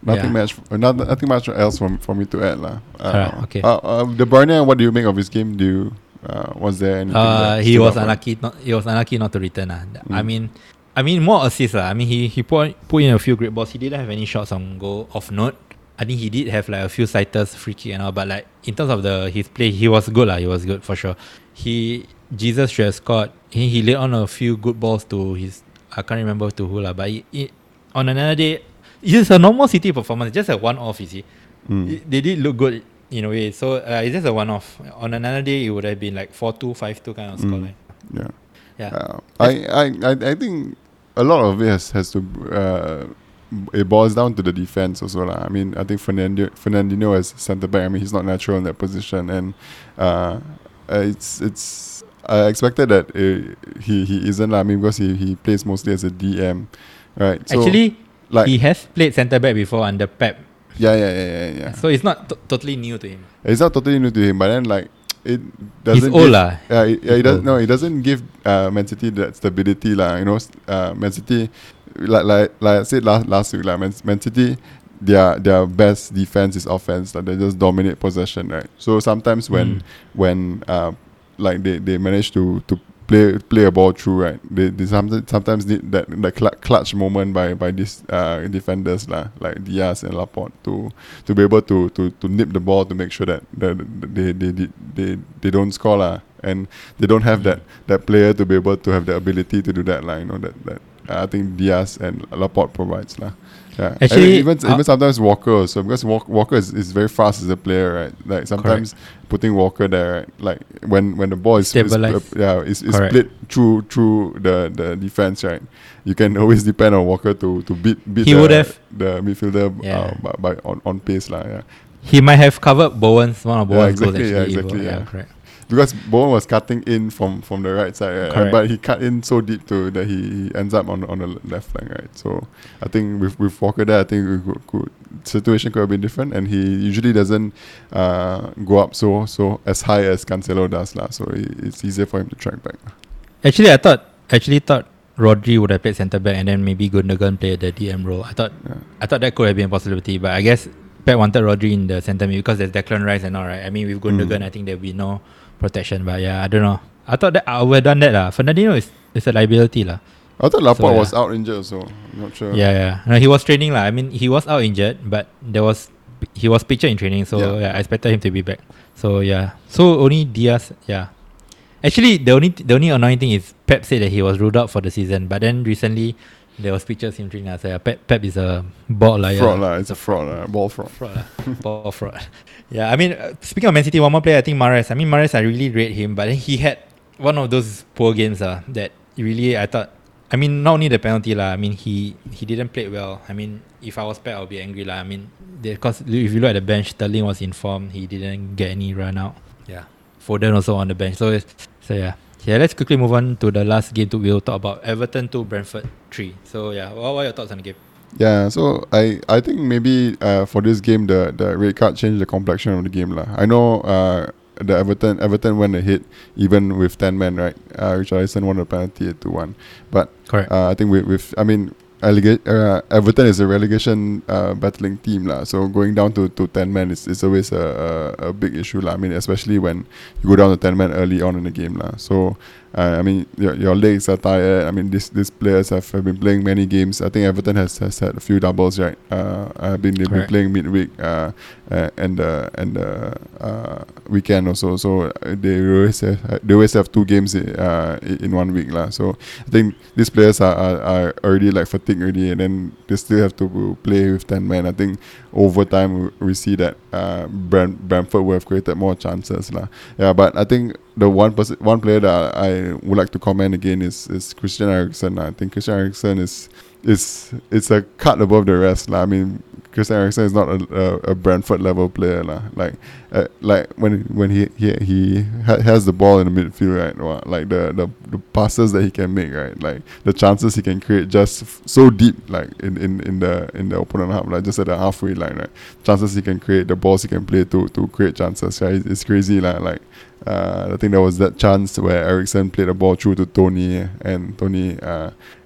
nothing Yeah. much. Uh, not, nothing much else from for me to add, lah. Uh, Alright, okay. Uh, uh, De Bruyne, what do you make of his game? Do you uh, was there anything? Uh, that he stood was out for him? unlucky. Not he was unlucky not to return. Uh. I Mm. mean, I mean more assists. Uh. I mean he he put put in a few great balls. He didn't have any shots on goal of note. I think he did have like a few sighters, free kick and all. But like in terms of the his play, he was good lah. He was good for sure. He Jesus should have scored. He he laid on a few good balls to his. I can't remember to who lah. But he, he, on another day, it's a normal City performance. Just a one off, you see. Mm. It- they did look good in a way. So uh, it's just a one off. On another day, it would have been like four two, five two kind of Mm. scoreline. Yeah. Yeah. Uh, I, I, I, I think a lot of it has, has to uh, it boils down to the defense also lah. I mean, I think Fernando, Fernandinho as centre back, I mean, he's not natural in that position, and uh, it's it's I expected that uh, he he isn't lah. I mean, because he, he plays mostly as a D M, right? So, Actually, like he has played centre back before under Pep. yeah, yeah, yeah, yeah, yeah. So it's not t- totally new to him. It's not totally new to him, but then like it doesn't. He's old give- lah. Yeah, it, yeah, He's it does. old. No, it doesn't give uh, Man City that stability lah. You know, s- uh, Man City, like like like I said last last week, like Man, Man City, their their best defense is offense. Like they just dominate possession, right? So sometimes when Mm. when uh, like they, they manage to to play play a ball through, right? They, they sometimes sometimes need that that cl- clutch moment by by these uh, defenders lah, like Diaz and Laporte to to be able to to, to nip the ball to make sure that, that they, they they they they don't score lah, and they don't have that that player to be able to have the ability to do that lah. You know that that uh, I think Diaz and Laporte provides lah. Yeah. Actually, And even uh, even sometimes Walker also, because Walk, Walker is, is very fast as a player, right? Like sometimes putting Walker there, right? Like when, when the ball is, is Stabilize. uh, yeah is, is Correct. split through through the, the defense, right? You can always depend on Walker to, to beat beat He the, would have- the midfielder Yeah. uh, by, by on, on pace lah. Yeah. He might have covered Bowen's one of Yeah, Bowen's exactly, goals yeah, actually. exactly, yeah. correct. Because Bowen was cutting in from, from the right side, right? Correct. But he cut in so deep to that he, he ends up on on the left flank, right? So I think with with Walker there, I think we could, could situation could have been different, and he usually doesn't uh, go up so so as high as Cancelo does, lah. So it, it's easier for him to track back. Actually, I thought actually thought Rodri would have played centre back and then maybe Gundogan played the D M role. I thought Yeah. I thought that could have been a possibility, but I guess Pep wanted Rodri in the centre mid because there's Declan Rice and all, right? I mean, with Gundogan, Mm. I think there'll be no protection. But yeah, I don't know. I thought that I would have done that lah. Fernandinho is, is a liability lah. I thought Laporte So, yeah. was out injured, so I'm not sure. Yeah, yeah. No, he was training lah. I mean, he was out injured, but there was he was pictured in training, so Yeah. yeah, I expected him to be back. So yeah, so only Diaz, yeah. Actually, the only the only annoying thing is Pep said that he was ruled out for the season, but then recently there was pictures him training. So yeah, Pep Pep is a ball lah. Fraud Yeah. lah, it's a fraud lah, ball fraud. Fraud lah. Ball fraud. Yeah, I mean, uh, speaking of Man City, one more player, I think Mahrez. I mean, Mahrez, I really rate him, but then he had one of those poor games uh, that really I thought. I mean, not only the penalty lah. I mean, he he didn't play well. I mean, if I was Pep, I'll be angry lah. I mean, because if you look at the bench, Sterling was informed. He didn't get any run out. Yeah, Foden also on the bench. So it's, so yeah. Yeah, let's quickly move on to the last game. To we'll talk about Everton two, Brentford three. So yeah, what, what are your thoughts on the game? Yeah, so I, I think maybe uh, for this game the, the red card changed the complexion of the game lah. I know uh, the Everton Everton went ahead even with ten men, right? Uh, Richarlison won the penalty at two one, but Correct. uh, I think with, with I mean Allega- uh, Everton is a relegation uh, battling team lah. So going down to, to ten men is, is always a, a, a big issue lah. I mean, especially when you go down to ten men early on in the game lah. So uh, I mean, your, your legs are tired. I mean, these these players have, have been playing many games. I think Everton has, has had a few doubles, right? Uh, I've been they've been Correct. playing midweek uh, uh, and uh, and uh, uh, weekend also. So uh, they always have they always have two games uh, in one week lah. So I think these players are, are, are already like fatigued already, and then they still have to play with ten men. I think over time we, we see that uh, Brent, Brentford will have created more chances lah. Yeah, but I think the one person, one player that I would like to comment again is is Christian Eriksen. I think Christian Eriksen is is it's a cut above the rest lah. I mean, Christian Eriksen is not a, a, a Brentford level player lah. Like uh, like when when he he, he ha- has the ball in the midfield, right? Wow, like the, the the passes that he can make, right? Like the chances he can create just f- so deep, like in, in, in the in the opponent half, like just at the halfway line, right? Chances he can create, the balls he can play to to create chances, right? It's, it's crazy lah. Like uh, I think there was that chance where Eriksen played the ball through to Tony, and Tony uh,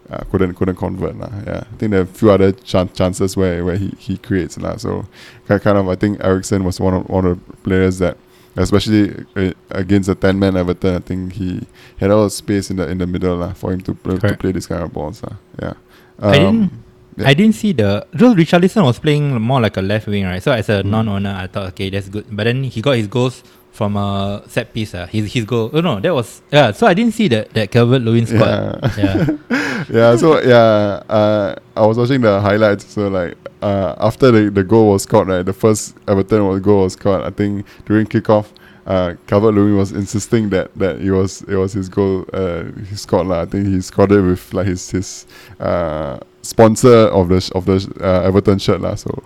uh, couldn't couldn't convert lah. Yeah, I think there are a few other chan- chances where, where he, he creates lah. So kind kind of I think Eriksen was one of one of the players that, especially uh, against a ten man Everton, I think he had all the space in the in the middle lah for him to play, to play this kind of balls lah. Yeah. Um, I didn't. Yeah. I didn't see the. Because Richarlison was playing more like a left wing, right? So as a Mm. non-owner, I thought, okay, that's good. But then he got his goals from a set piece. Uh. His his goal. Oh no, that was yeah. So I didn't see that that Calvert-Lewin squad. Yeah. Yeah. Yeah, so yeah, uh, I was watching the highlights. So like, uh, after the, the goal was scored, right, the first Everton was goal was scored. I think during kickoff, uh, Calvert-Lewin was insisting that that it was it was his goal. Uh, he scored lah. I think he scored it with like his his uh, sponsor of the sh- of the sh- uh, Everton shirt lah. So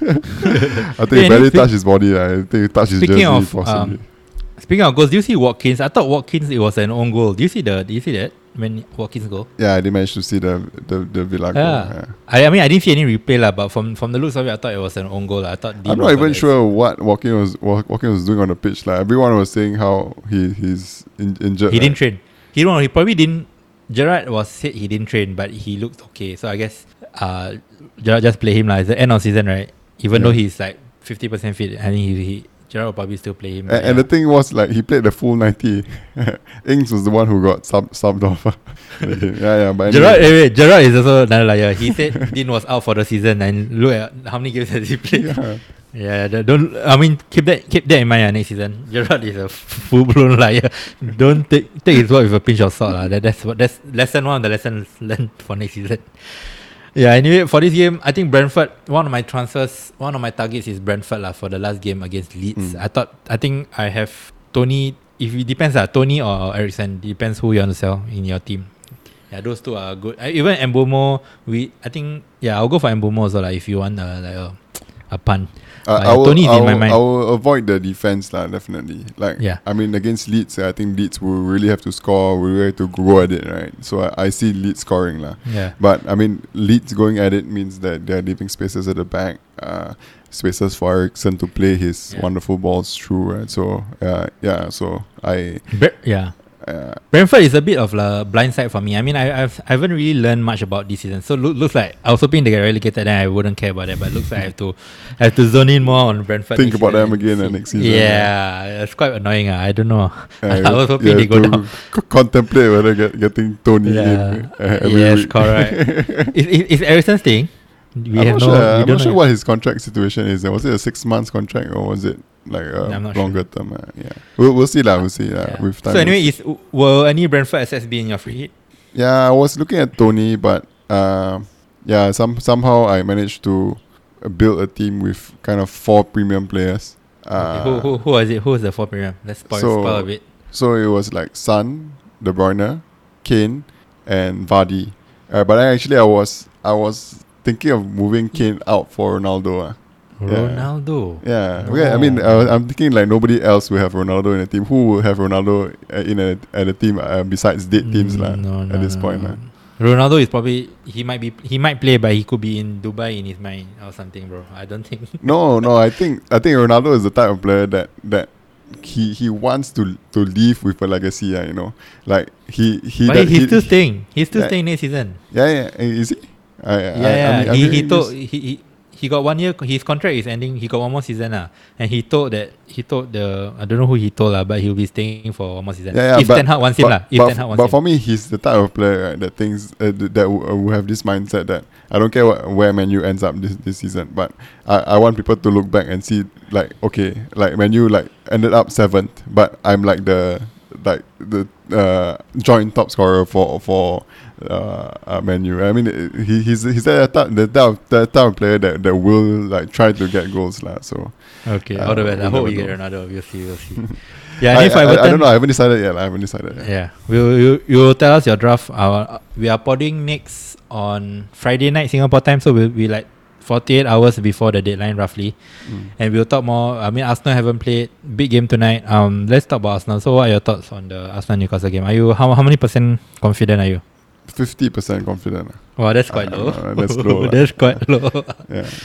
I think Yeah, he barely and speak- touched his body. lah. I think he touched his Speaking jersey of, possibly. um, Speaking of goals, do you see Watkins? I thought Watkins it was an own goal. Do you see the? Do you see that when Watkins goal? Yeah, I didn't manage to see the the, the Villa goal. Yeah. Yeah. I, I mean I didn't see any replay lah, but from from the looks of it, I thought it was an own goal. lah. I thought. Dean I'm not was even on the- sure what Walking was Wa- Walking was doing on the pitch. Like everyone was saying how he he's in, injured. He right? didn't train. He don't. He probably didn't. Gerrard was said he didn't train, but he looked okay. So I guess uh, Gerrard just play him lah. It's the end of season, right? Even Yeah. though he's like fifty percent fit, I think he, he Gerrard will probably still play him. And, and the thing was like he played the full ninety. Ings was the one who got sub subbed off. yeah, yeah. But Gerrard, anyway, eh, wait, Gerrard is also another liar. He said Dean was out for the season, and look at how many games has he played. yeah. Yeah, the, don't. I mean, keep that keep that in mind. Uh, next season, Gerrard is a full blown liar. Don't take take his word with a pinch of salt. Uh. That, that's what that's lesson one of the lessons learned for next season. Yeah. Anyway, for this game, I think Brentford. One of my transfers, one of my targets is Brentford lah for the last game against Leeds. Mm. I thought. I think I have Tony. If it depends, uh, Tony or Eriksen depends who you want to sell in your team. Yeah, those two are good. I, even Mbomo, we. I think yeah, I'll go for Mbomo also lah. If you want uh, like a a punt. Uh, Uh, I will, Tony is I in my will- mind. I will avoid the defense lah, definitely. Like, Yeah. I mean, against Leeds, I think Leeds will really have to score. We really have to go at it, right? So I, I see Leeds scoring lah. Yeah. But I mean, Leeds going at it means that they're leaving spaces at the back, uh, spaces for Eriksen to play his Yeah. wonderful balls through, right? So uh, yeah, so I Bre- yeah. uh, Brentford is a bit of a blind side for me. I mean, I I've, I haven't really learned much about this season. So look, looks like I was hoping they get relegated, then I wouldn't care about that. But looks like I have to I have to zone in more on Brentford. think next about season them and again see. uh, next season. Yeah, it's quite annoying. Uh. I don't know. Uh, I was hoping you they have go to down. c- contemplate whether get, getting Tony Yeah. in uh, every Yes, week. correct. is, is, is Eriksen staying? We I'm have not no. sure. we I'm don't not sure know. what his contract situation is. Was it a six months contract or was it like a I'm not longer term? Uh, yeah, we'll we'll see lah. We'll see. Uh, Yeah. With time. So anyway, we'll is will any Brentford assets be in your free hit? Yeah, I was looking at Tony, but uh, yeah, some somehow I managed to uh, build a team with kind of four premium players. Uh, Okay, who who who was it? Who was the four premium? Let's spoil, so- spoil a bit. So it was like Son, De Bruyne, Kane, and Vardy. Uh, but I actually I was I was thinking of moving Kane out for Ronaldo. Uh. Yeah. Ronaldo. Yeah, okay, I mean, Oh. uh, I'm thinking like nobody else will have Ronaldo in a team. Who will have Ronaldo uh, in a at a team uh, besides dead teams Mm, lah? no, no, at this no, point, no. lah. Ronaldo is probably he might be he might play, but he could be in Dubai in his mind or something, bro. I don't think. No, no, I think I think Ronaldo is the type of player that that he he wants to to leave with a legacy. Uh, you know, like he he. but that- he's he- still staying. He's still Yeah. staying next season. Yeah, yeah, uh, is he? I, I, Yeah, I, yeah. I mean, I he mean, he told just- he, he he got one year. His contract is ending. He got one more season lah, and he told that he told the I don't know who he told lah, but he'll be staying for one more season. Yeah, yeah, if but, Ten Hag wants him but, lah. If but, Ten Hag wants but him. for me, he's the type of player right, that thinks uh, th- that w- uh, will have this mindset that I don't care what, where Man U ends up this, this season, but I, I want people to look back and see like okay, like Man U like ended up seventh, but I'm like the like the uh, joint top scorer for for uh, uh, Man U. I mean, uh, he he's he's the type the type of, the type of player that, that will like try to get goals lah. So Okay, uh, all the best. I we'll hope never you get know. Ronaldo. We'll see. We'll see. Yeah, I, and if I, I, Everton, I don't know. I haven't decided yet. I haven't decided yet. Yeah, we'll, you you will tell us your draft. Our we are podding next on Friday night Singapore time, so we'll be like forty-eight hours before the deadline roughly, Mm. and we'll talk more. I mean, Arsenal haven't played big game tonight. Um, let's talk about Arsenal. So, what are your thoughts on the Arsenal Newcastle game? Are you how how many percent confident are you? Fifty percent confident. lah. Wow, that's quite Uh, low. uh, that's low lah. That's quite low. Yeah.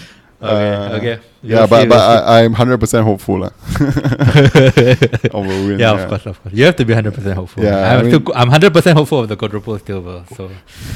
Okay, okay. Yeah, We'll but see, but we'll see. I, I'm one hundred percent hopeful lah. Of a win. Yeah, of course, of course. You have to be one hundred percent hopeful. Yeah, I'm I still, mean- co- I'm one hundred percent hopeful of the quadruple still, bro. So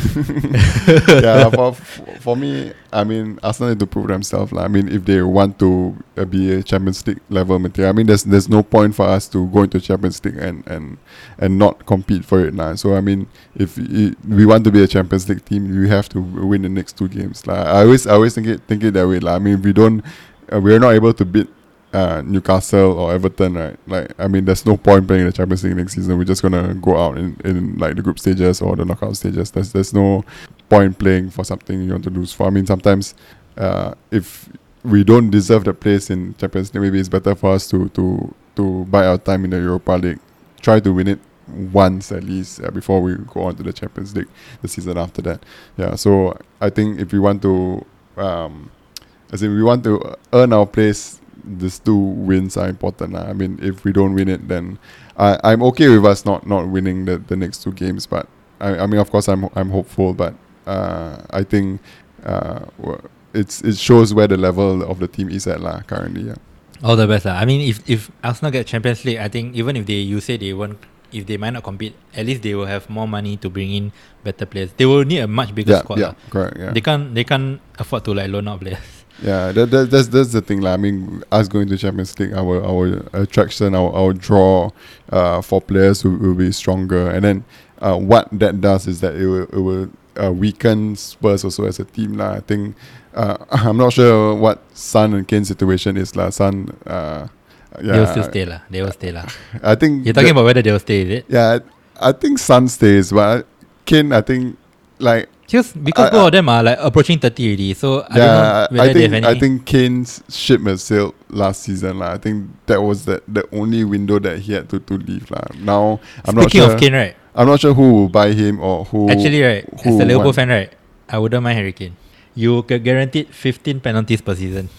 Yeah, for, for me, I mean, Arsenal need to prove themselves. lah. I mean, if they want to uh, be a Champions League level material, I mean, there's there's no point for us to go into Champions League and and, and not compete for it now. So I mean, if i- we want to be a Champions League team, we have to win the next two games. lah. I always I always think it think it that way. lah. I mean, if we don't, uh, we're not able to beat uh, Newcastle or Everton, right? Like, I mean, there's no point playing the Champions League next season. We're just gonna go out in, in like the group stages or the knockout stages. There's there's no point playing for something you want to lose for. I mean, sometimes uh, if we don't deserve the place in Champions League, maybe it's better for us to to to buy our time in the Europa League, try to win it once at least uh, before we go on to the Champions League the season after that. Yeah, so I think if we want to, um, as in we want to earn our place, these two wins are important. Uh. I mean, if we don't win it, then I, I'm okay with us not, not winning the, the next two games. But I, I mean, of course, I'm I'm hopeful. But uh, I think uh, it's it shows where the level of the team is at lah currently. Yeah. all the best. lah. I mean, if if Arsenal get Champions League, I think even if they you say they won't, if they might not compete, at least they will have more money to bring in better players. They will need a much bigger Yeah, squad. yeah, lah. correct. Yeah. They can't they can't afford to like loan out players. Yeah, that, that, that's that's the thing. Like, I mean, us going to Champions League, our our attraction, our, our draw uh, for players will, will be stronger. And then uh, what that does is that it will, it will uh, weaken Spurs also as a team. Lah. I think, uh, I'm not sure what Son and Kane's situation is. Lah. Son, uh, yeah, They will still stay lah. They will stay lah. I think You're talking that- about whether they will stay, is it? Yeah, I, I think Son stays, but Kane, I think, like, Just because I- both of them are like approaching thirty already, so I don't know yeah, whether I they think have any. I think Kane's ship has sailed last season. lah. I think that was the, the only window that he had to, to leave. lah. Now I'm Speaking not sure. of Kane, right? I'm not sure who will buy him or who. Actually, right, who as a Liverpool want- fan, right, I wouldn't mind Harry Kane. You get guaranteed fifteen penalties per season.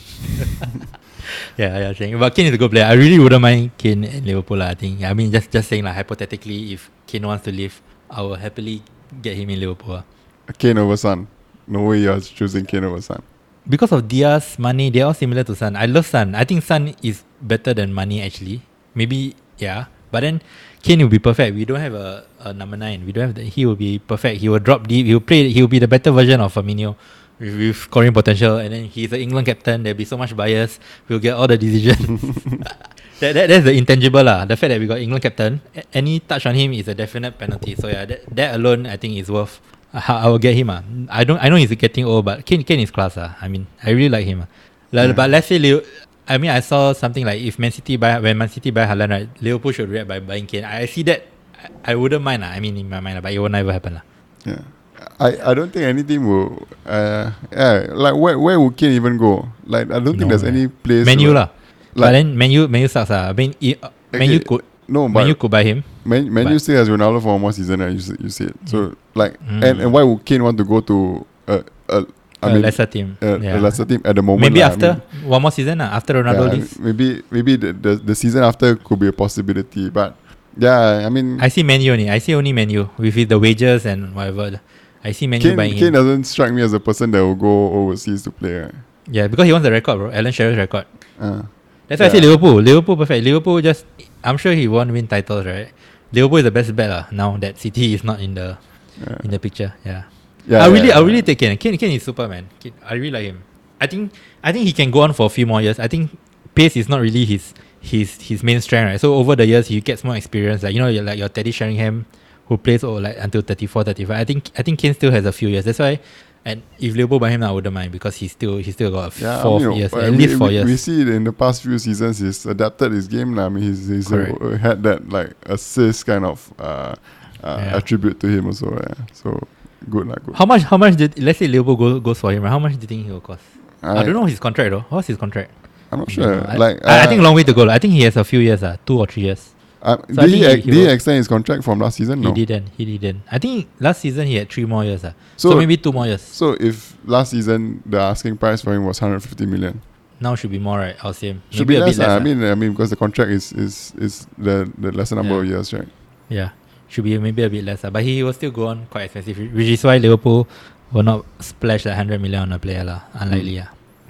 yeah, yeah, saying. But Kane is a good player. I really wouldn't mind Kane in Liverpool. lah. I think. I mean, just just saying like hypothetically, if Kane wants to leave, I will happily get him in Liverpool. lah. Kane over Son. No way you're choosing Kane over Son. Because of Diaz, Mane, they're all similar to Son. I love Son. I think Son is better than Mane actually. Maybe, yeah. But then Kane will be perfect. We don't have a, a number nine. We don't have the, he will be perfect. He will drop deep. He will play. He will be the better version of Firmino with, with scoring potential. And then he's the England captain. There'll be so much bias. We'll get all the decisions. that, that that's the intangible lah. The fact that we got England captain. a- Any touch on him is a definite penalty. So yeah, that, that alone I think is worth. I I will get him. Ah, I don't. I know he's getting old, but Kane, Kane is class. Ah, I mean, I really like him. Ah. Like, Yeah. But let's say, Leo, I mean, I saw something like if Man City buy when Man City buy Haaland, right? Liverpool should react by buying Kane. I see that. I, I wouldn't mind. Ah. I mean, in my mind, ah, but it will never happen. Ah. Yeah. I, I don't think any team will. Uh, yeah, like where where would Kane even go? Like I don't think No, there's man. any place. Menu where- lah. But Like then Menu, Menu sucks. Ah. I mean, it, uh, Menu Okay, could. no, but Menu could buy him. Man, Man But- U still has Ronaldo for one more season, right? You, s- you said so. Like, Mm. and, and why would Kane want to go to a, a I a mean, lesser team. a, yeah. a lesser team at the moment? Maybe lah, I after mean, one more season. Ah, after Ronaldo yeah, leaves. maybe maybe the, the the season after could be a possibility, but yeah, I mean, I see Menu only. I see only Menu with the wages and whatever. I see Menu Kane, buying Kane him. doesn't strike me as a person that will go overseas to play. Right? Yeah, because he wants the record, bro. Alan Shearer's record. Uh, That's why I Yeah. say Liverpool. Liverpool perfect. Liverpool just. I'm sure he won't win titles, right? Liverpool is the best bet lah. Now that City is not in the yeah. in the picture. Yeah. Yeah, I yeah, really, I yeah. really take Kane. Kane, Kane is super, man. Kane, I really like him. I think, I think he can go on for a few more years. I think pace is not really his his his main strength, right? So over the years, he gets more experience. Like you know, you're like your Teddy Sheringham, who plays oh like until thirty-four, thirty-five. I think I think Kane still has a few years. That's why. And if Liverpool buy him, I wouldn't mind because he's still he's still got a Yeah, four I mean, years, uh, at we, least four we, years. We see it in the past few seasons. He's adapted his game now. I mean, he's, he's uh, Correct. had that like assist kind of uh, uh, Yeah. attribute to him also. Yeah. So good, like good. How much? How much did let's say Liverpool go, goes for him? Right? How much do you think he will cost? I, I, don't know his contract though. What's his contract? I'm not sure. I, like I, I uh, think long way to go. I think he has a few years, uh, two or three years. Uh, So I did he, think ex- he did he will- extend his contract from last season? No. He didn't. He didn't. I think last season he had three more years. Uh. So- So, maybe two more years. So if last season the asking price for him was one hundred fifty million, Now should be more, right? I'll say maybe should be a less. bit less. uh, I uh. mean, I mean, because the contract is is is the the lesser number Yeah. of years, right? yeah, should be maybe a bit less. Uh. But he will still go on quite expensive, which is why Liverpool will not splash that hundred million on a player, lah. Unlikely, Mm. yeah.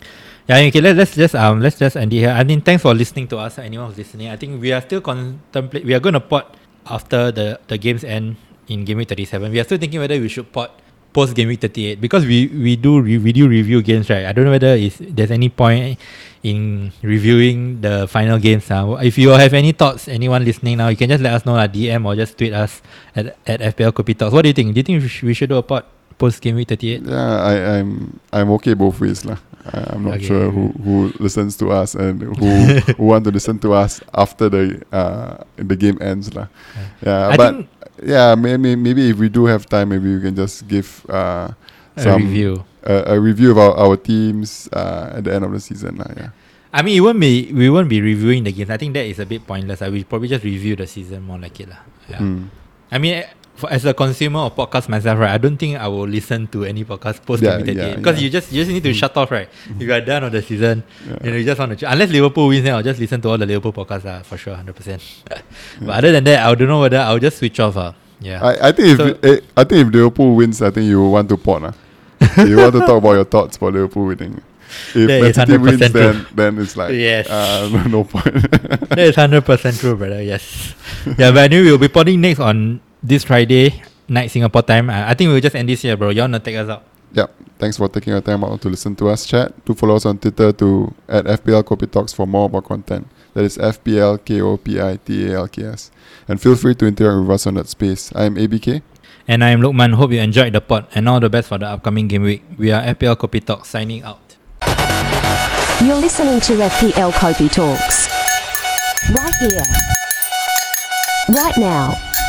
Yeah, okay, let, let's just um let's just end it here. I mean, thanks for listening to us. Anyone who's listening, I think we are still contemplate. We are going to pot after the the games end in game week thirty-seven. We are still thinking whether we should pot post game week thirty-eight because we we do re- we do review games, right? I don't know whether is there's any point in reviewing the final games now. If you have any thoughts, anyone listening now, you can just let us know at D M or just tweet us at at F P L Kopi Talks. What do you think? Do you think we, sh- we should do a pot post game week thirty-eight? Yeah, I, I'm I'm okay both ways lah. I'm not Okay. sure who, who listens to us and who who want to listen to us after the uh the game ends lah. Yeah, I but think yeah, maybe maybe if we do have time, maybe we can just give uh a some review. a, a review of our, our teams uh at the end of the season lah. Yeah. I mean, it won't be we won't be reviewing the games. I think that is a bit pointless. I will probably just review the season more like it lah. Yeah. Mm. I mean, for, as a consumer of podcast myself, right, I don't think I will listen to any podcast post Yeah, game yeah, because yeah. you just you just need to shut off, right? If you are done on the season, Yeah. you know, you just want to ch- unless Liverpool wins, then I'll just listen to all the Liverpool podcasts uh, for sure, hundred percent. But other than that, I don't know whether I'll just switch off. Uh. Yeah. I, I think if So- eh, I think if Liverpool wins, I think you will want to pot lah. You want to talk about your thoughts for Liverpool winning. If That Man is City wins, one hundred percent then true. then it's like Yes. uh, no, no point. That is hundred percent true, brother. Yes. Yeah, but anyway, we'll be potting next on this Friday night Singapore time. I, I think we'll just end this here, bro. You wanna take us out? Yep. Thanks for taking your time out to listen to us chat. Do follow us on Twitter to at F P L Kopi Talks for more about content. That is F P L K O P I T A L K S. And feel free to interact with us on that space. I am A B K. And I am Lukman. Hope you enjoyed the pod and all the best for the upcoming game week. We are F P L Kopi Talk signing out. You're listening to F P L Kopi Talks. Right here. Right now.